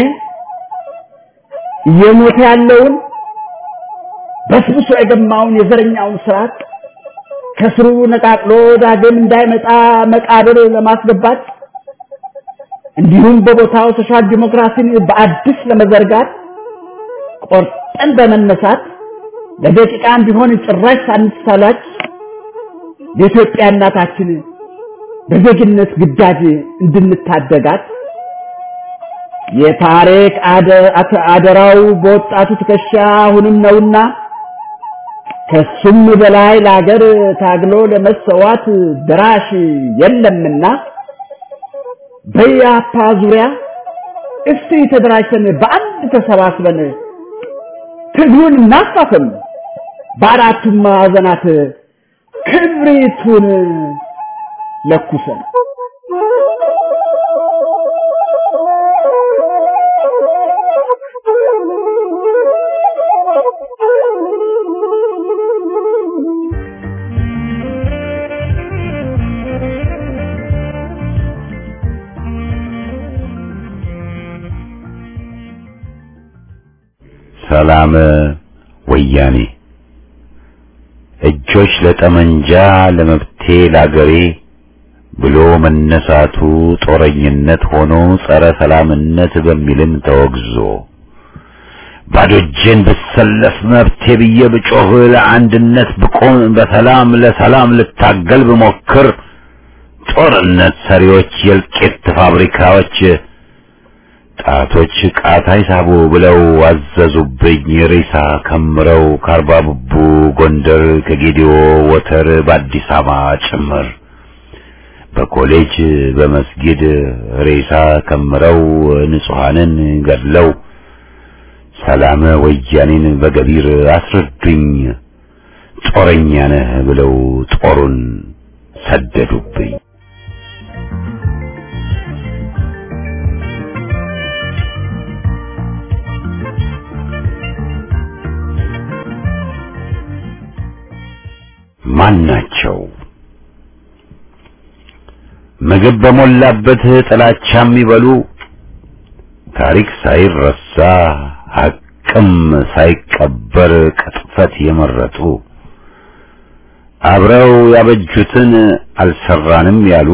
እየሞተ ያለውን በስብሶ የገማውን የዘረኛውን ስርዓት ከስሩ ነቃቅሎ ዳግም እንዳይመጣ መቃብር ለማስገባት እንዲሁም በቦታው ሶሻል ዲሞክራሲን በአዲስ ለመዘርጋት ቆርጠን በመነሳት ለደቂቃም ቢሆን ጭራሽ ሳንሳላች የኢትዮጵያ እናታችን በዜግነት ግዳጅ እንድንታደጋት የታሪክ አደራው በወጣቱ ትከሻ አሁንም ነውና ከሱም በላይ ለሀገር ታግሎ ለመሰዋት ድራሽ የለምና በያፓ ዙሪያ እስቲ ተደራጅተን በአንድ ተሰባስበን ትግሉን እናፋፍም በአራቱም ማዕዘናት ክብሪቱን ለኩሰን ሰላም ወያኔ እጆች ለጠመንጃ ለመብቴ ላገሬ ብሎ መነሳቱ ጦረኝነት ሆኖ ጸረ ሰላምነት በሚልም ተወግዞ ባዶ እጄን ብሰለፍ መብቴ ብዬ ብጮህ ለአንድነት ብቆም በሰላም ለሰላም ልታገል ብሞክር ጦርነት ሰሪዎች የልቄት ፋብሪካዎች ጣቶች ቃታ ይሳቡ ብለው አዘዙብኝ ሬሳ ከምረው ካርባቡቡ ጎንደር ከጌዲዮ ወተር በአዲስ አበባ ጭምር በኮሌጅ በመስጊድ ሬሳ ከምረው ንጹሃንን ገድለው ሰላም ወያኔን በገቢር አስረዱኝ ጦረኛ ነህ ብለው ጦሩን ሰደዱብኝ። ማናቸው ምግብ በሞላበት ጥላቻ የሚበሉ ታሪክ ሳይረሳ ሐቅም ሳይቀበር ቅጥፈት የመረጡ አብረው ያበጁትን አልሰራንም ያሉ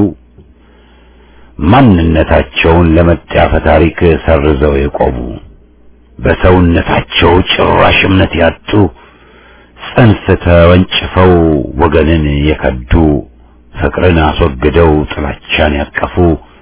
ማንነታቸውን ለመጣፈ ታሪክ ሰርዘው የቆሙ በሰውነታቸው ጭራሽ እምነት ያጡ ጽንፍ ተወንጭፈው ወገንን የከዱ ፍቅርን አስወግደው ጥላቻን ያቀፉ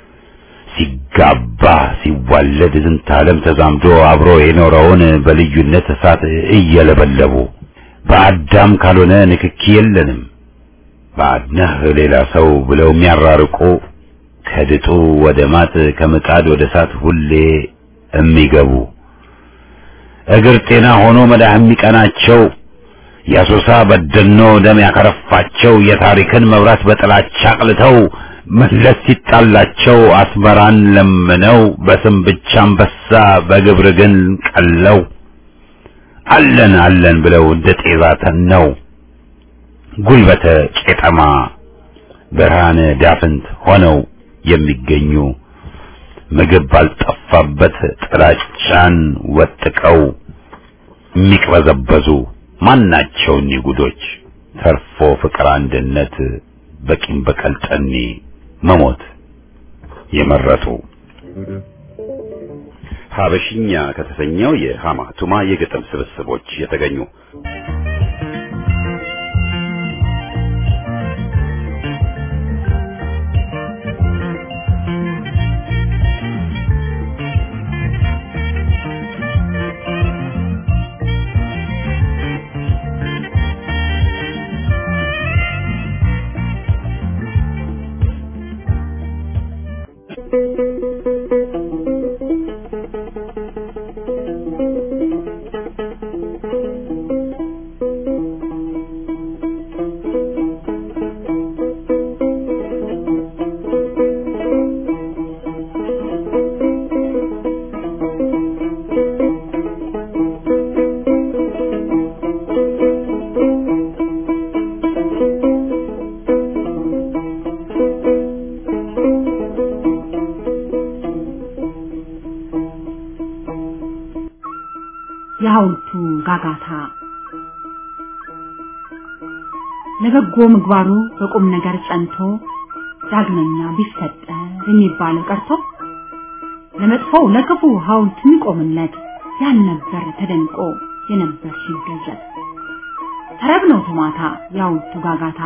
ሲጋባ ሲዋለድ ዝንተ ዓለም ተዛምዶ አብሮ የኖረውን በልዩነት እሳት እየለበለቡ በአዳም ካልሆነ ንክኪ የለንም ባድነህ ሌላ ሰው ብለው የሚያራርቁ ከድጡ ወደ ማጥ ከምጣድ ወደ እሳት ሁሌ የሚገቡ እግር ጤና ሆኖ መዳህ የሚቀናቸው ያሶሳ በደኖ ደም ያከረፋቸው የታሪክን መብራት በጥላቻ አቅልተው መለስ ሲጣላቸው አስመራን ለምነው በስም ብቻ አንበሳ በግብር ግን ቀለው አለን አለን ብለው እንደ ጤዛ ተነው ጉልበተ ቄጠማ ብርሃነ ዳፍንት ሆነው የሚገኙ ምግብ ባልጠፋበት ጥላቻን ወጥቀው የሚቅበዘበዙ ማናቸው ንጉዶች ተርፎ ፍቅር አንድነት በቂም በቀል ጠኔ መሞት የመረጡ ሀበሽኛ ከተሰኘው የሃማ ቱማ የግጥም ስብስቦች የተገኙ የሐውልቱ ጋጋታ ለበጎ ምግባሩ በቁም ነገር ጸንቶ ዳግመኛ ቢፈጠር የሚባለው ቀርቶ ለመጥፎው ለክፉ ሐውልት የሚቆምለት ያልነበር ተደንቆ የነበር ሲገዘት ተረብ ነው ተማታ የሐውልቱ ጋጋታ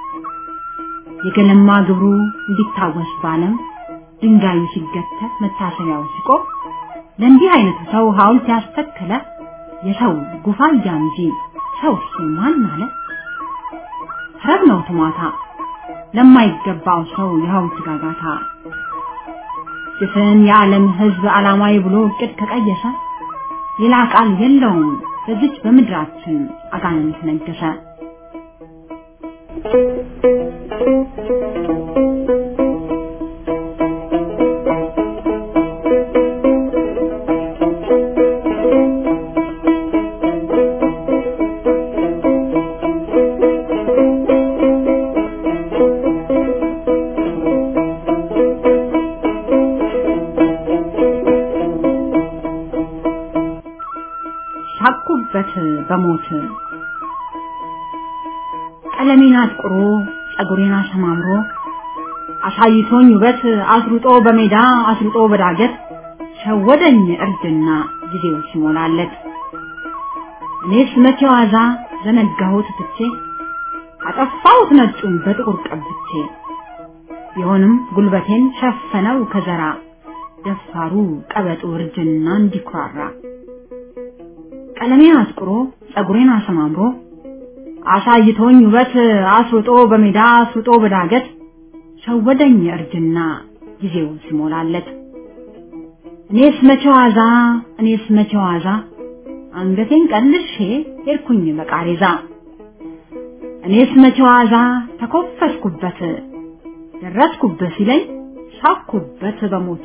የገለማ ግብሩ እንዲታወስ ባለም ድንጋዩ ሲገተት መታሰቢያው ሲቆም ለእንዲህ አይነቱ ሰው ሐውልት ያስተከለ የሰው ጉፋያ እንጂ ሰው ማን አለ ተረብ ነው ተማታ ለማይገባው ሰው የሐውልት ጋጋታ ጭፍን የዓለም ሕዝብ ዓላማዊ ብሎ እቅድ ከቀየሰ ሌላ ቃል የለውም በዚች በምድራችን አጋንንት ነገሰ ሳቁበት በሞት ቀለሜን አጥቁሮ ጸጉሬን አሰማምሮ አሳይቶኝ ውበት አስሩጦ በሜዳ አስሩጦ በዳገት ሸወደኝ እርጅና ጊዜው ሲሞላለት እኔስ መቼ ዋዛ ዘነጋሁት ትቼ አጠፋሁት ነጩን በጥቁር ቀብቼ ቢሆንም ጉልበቴን ሸፈነው ከዘራ ደፋሩ ቀበጡ እርጅና እንዲኩራራ ቀለሜን አጥቁሮ ጸጉሬን አሰማምሮ አሳይቶኝ ውበት አስሩጦ በሜዳ አስሩጦ በዳገት ሸወደኝ እርጅና ጊዜው ሲሞላለት እኔስ መቼ ዋዛ እኔስ መቼ ዋዛ አንገቴን ቀልሼ ሄድኩኝ በቃሬዛ እኔስ መቼ ዋዛ ተኮፈስኩበት ደረስኩበት ሲለኝ ሳኩበት በሞት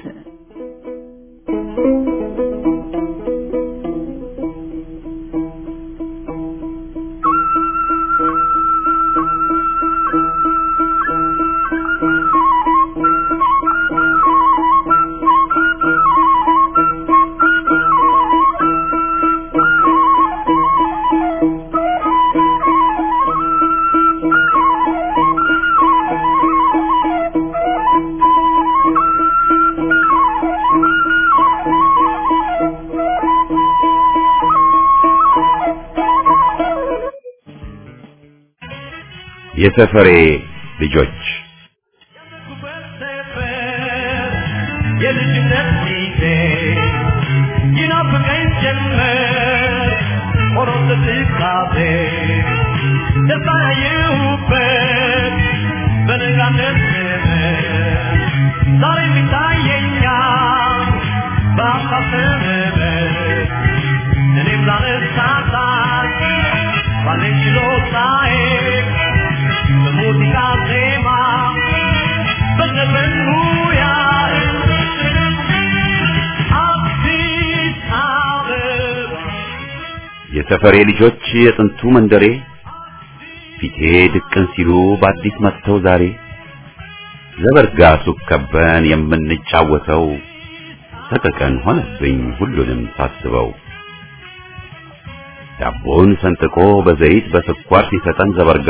የሰፈሬ ልጆች የልጅነት ጊዜ ይናፍቀኝ ጀመር ሆኖት ትካዜ ተሳየሁበት በነጋነት ዘመን ዛሬ የሚታየኛል በሀሳብ ሰበብ እኔም ላነሳሳት ባለኝ ችሎታዬ በሙዚቃ ዜማ በዘፈን ሙያ አዲስ አበባ የሰፈሬ ልጆች የጥንቱ መንደሬ ፊቴ ድቅን ሲሉ በአዲስ መጥተው ዛሬ ዘበርጋ ሱቅ ከበን የምንጫወተው ሰቀቀን ሆነብኝ ሁሉንም ሳስበው ዳቦን ሰንጥቆ በዘይት በስኳር ሲሰጠን ዘበርጋ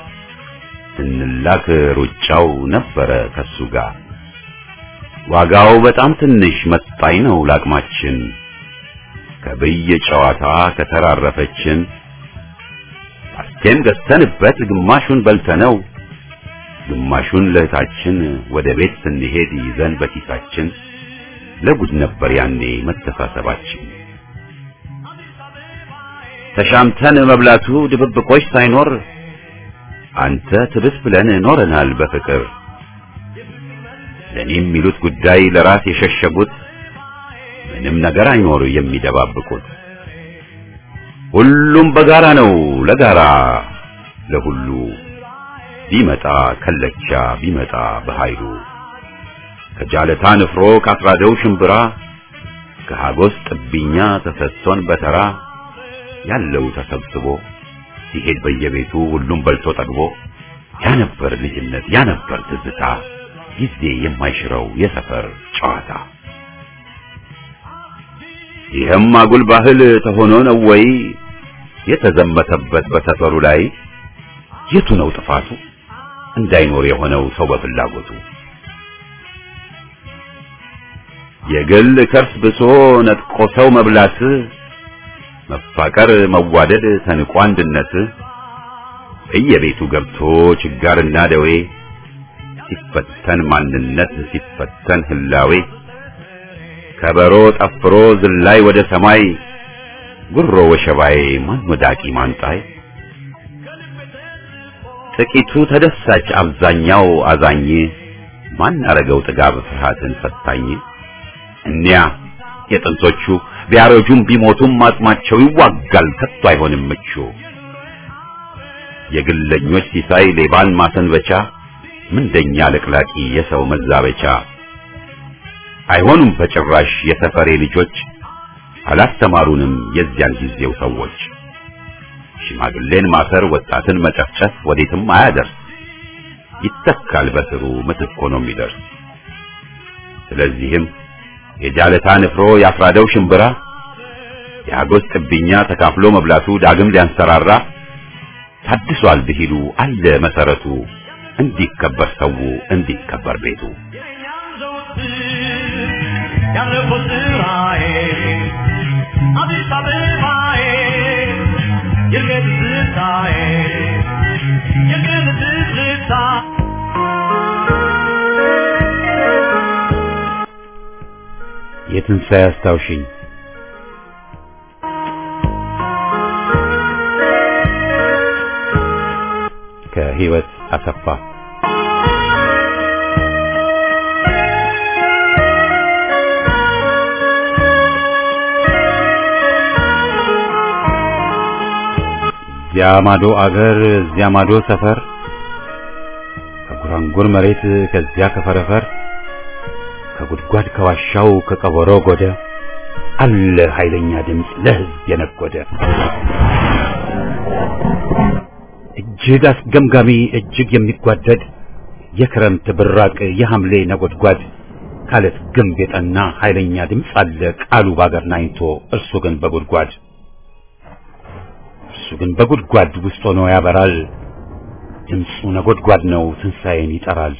ስንላክ ሩጫው ነበረ ከሱ ጋር ዋጋው በጣም ትንሽ መጣኝ ነው ላቅማችን ከበየ ጨዋታ ከተራረፈችን አስቴም ገዝተንበት ግማሹን በልተነው ግማሹን ለታችን ወደ ቤት ስንሄድ ይዘን በኪሳችን ለጉድ ነበር ያኔ መተሳሰባችን ተሻምተን መብላቱ ድብብቆች ሳይኖር አንተ ትብስ ብለን ኖረናል በፍቅር ለኔ የሚሉት ጉዳይ ለራስ የሸሸጉት ምንም ነገር አይኖር የሚደባብቁት ሁሉም በጋራ ነው ለጋራ ለሁሉ ቢመጣ ከለቻ ቢመጣ በኃይሉ ከጃለታ ንፍሮ ካስራደው ሽምብራ ከሃጎስ ጥብኛ ተሰጥቶን በተራ ያለው ተሰብስቦ ሲሄድ በየቤቱ ሁሉም በልቶ ጠግቦ ያ ነበር ልጅነት ያ ነበር ትዝታ ጊዜ የማይሽረው የሰፈር ጨዋታ ይህም አጉል ባህል ተሆኖ ነው ወይ የተዘመተበት በሰፈሩ ላይ የቱ ነው ጥፋቱ እንዳይኖር የሆነው ሰው በፍላጎቱ የግል ከርስ ብሶ ነጥቆ ሰው መብላት መፋቀር መዋደድ ተንቆ አንድነት በየቤቱ ገብቶ ችጋርና ደዌ ሲፈተን ማንነት ሲፈተን ህላዌ ከበሮ ጠፍሮ ዝላይ ወደ ሰማይ ጉሮ ወሸባይ ማን ወዳቂ ማንጣይ ጥቂቱ ተደሳች አብዛኛው አዛኝ ማን አረገው ጥጋብ ፍርሃትን ፈታኝ እኒያ የጥንቶቹ ቢያረጁም ቢሞቱም አጽማቸው ይዋጋል ከቶ አይሆንም ምቹ የግለኞች ሲሳይ ሌባን ማሰንበቻ ምንደኛ ለቅላቂ የሰው መዛበቻ አይሆኑም በጭራሽ የሰፈሬ ልጆች አላስተማሩንም የዚያን ጊዜው ሰዎች ሽማግሌን ማሰር ወጣትን መጨፍጨፍ ወዴትም አያደርስ ይተካል በስሩ ምትክ ሆኖ የሚደርስ ስለዚህም የጃለታ ንፍሮ ያፍራደው ሽምብራ የአጎስ ጥብኛ ተካፍሎ መብላቱ ዳግም ሊያንሰራራ ታድሷል ብሂሉ አለ መሰረቱ እንዲከበር ሰው እንዲከበር ቤቱ ያለፈው ስራዬ አዲስ አበባዬ የልጅነት ትዝታዬ የልጅነት ትዝታ የትንሣኤ አስታውሽኝ ከህይወት አሰፋ ከዚያ ማዶ አገር እዚያ ማዶ ሰፈር ከጉራንጉር መሬት ከዚያ ከፈረፈር ከጉድጓድ ከዋሻው ከቀበሮ ጎደ አለ ኃይለኛ ድምፅ ለሕዝብ የነጎደ እጅግ አስገምጋሚ እጅግ የሚጓደድ የክረምት ብራቅ የሐምሌ ነጎድጓድ ካለት ግንብ የጠና ኃይለኛ ድምፅ አለ ቃሉ ባገር ናኝቶ እርሱ ግን በጉድጓድ እርሱ ግን በጉድጓድ ውስጥ ሆኖ ያበራል ድምፁ ነጎድጓድ ነው ትንሣኤን ይጠራል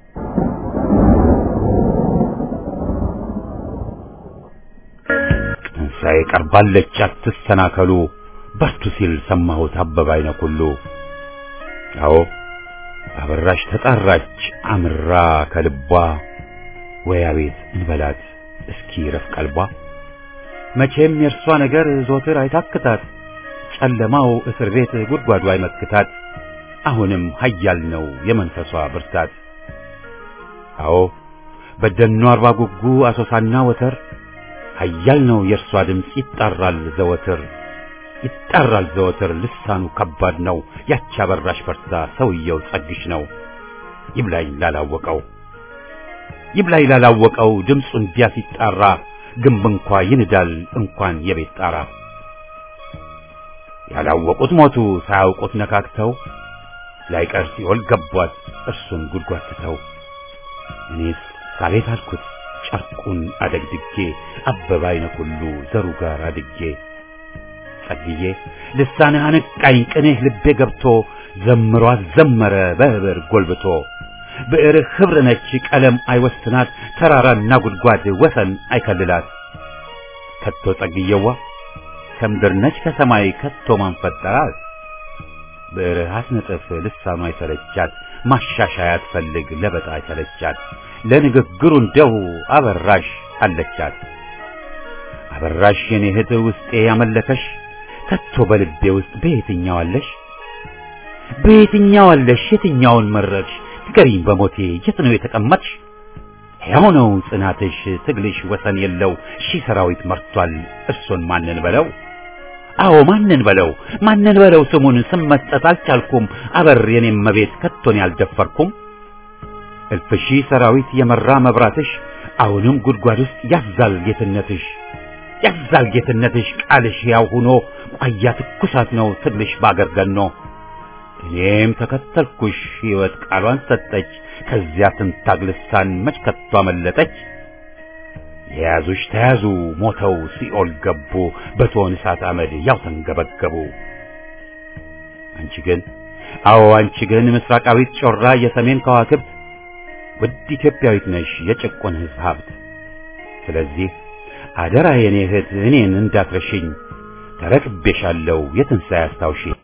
ትንሣኤ ቀርባለች አትሰናከሉ በርቱ ሲል ሰማሁት አበበ አይነ ኩሉ አዎ አበራሽ ተጣራች አምራ ከልቧ ወይ አቤት እንበላት እስኪ ረፍ ቀልቧ መቼም የርሷ ነገር ዞትር አይታክታት ጨለማው እስር ቤት ጉድጓዱ አይመክታት አሁንም ኃያል ነው የመንፈሷ ብርታት አዎ በደኑ አርባ ጉጉ አሶሳና ወተር ኃያል ነው የርሷ ድምፅ ይጣራል ዘወትር ይጣራል ዘወትር ልሳኑ ከባድ ነው ያቺ አበራሽ በርታ ሰውየው ጸግሽ ነው ይብላኝ ላላወቀው ይብላኝ ላላወቀው ድምፁ እንዲያ ሲጣራ ግንብ እንኳ ይንዳል እንኳን የቤት ጣራ ያላወቁት ሞቱ ሳያውቁት ነካክተው ላይቀር ሲኦል ገቧት እርሱን ጉድጓድ ትተው እኔስ ሳቤት አልኩት ጨርቁን አደግድጌ አበበ አይነ ኩሉ ዘሩ ጋር አድጌ ጸግዬ ልሳንህ አነቃኝ ቅኔህ ልቤ ገብቶ ዘምሮ አዘመረ በህብር ጎልብቶ ብዕርህ ህብር ነች ቀለም አይወስናት ተራራና ጉድጓድ ወሰን አይከልላት ከቶ ጸግዬዋ ከምድር ነች ከሰማይ ከቶ ማን ፈጠራት ብዕርህ አስነጥፍ ልሳኗ አይሰለቻት ማሻሻያ አትፈልግ ለበጣ አይሰለቻት ለንግግሩ እንደው አበራሽ አለቻት አበራሽ የኔ እህት ውስጤ ያመለከሽ ከቶ በልቤ ውስጥ በየትኛው አለሽ በየትኛው አለሽ የትኛውን መረጥሽ ትገሪኝ በሞቴ የት ነው የተቀመጥሽ ሕያው ነው ጽናትሽ ትግልሽ ወሰን የለው ሺህ ሰራዊት መርቷል እርሱን ማንን በለው አዎ ማንን በለው ማንን በለው ስሙን ስመጠጥ አልቻልኩም አበር የኔም መቤት ከቶን ያልደፈርኩም እልፍ ሺህ ሰራዊት የመራ መብራትሽ አሁንም ጉድጓድ ውስጥ ያዛል ጌትነትሽ ያዛል ጌትነትሽ ቃልሽ ያው ሆኖ ቋያ ትኩሳት ነው ትግልሽ ባገር ገኖ እኔም ተከተልኩሽ ሕይወት ቃሏን ሰጠች ከዚያ ትንታግ ልሳን መች ከቶ አመለጠች የያዙሽ ተያዙ ሞተው ሲኦል ገቡ በቶን እሳት አመድ ያው ተንገበገቡ አንቺ ግን አዎ አንቺ ግን ምስራቃዊት ጮራ የሰሜን ከዋክብት ውድ ኢትዮጵያዊት ነሽ የጭቁን ሕዝብ ሀብት ስለዚህ አደራ የኔ እህት እኔን እንዳትረሽኝ ተረክቤሻለሁ የትንሣኤ አስታውሺ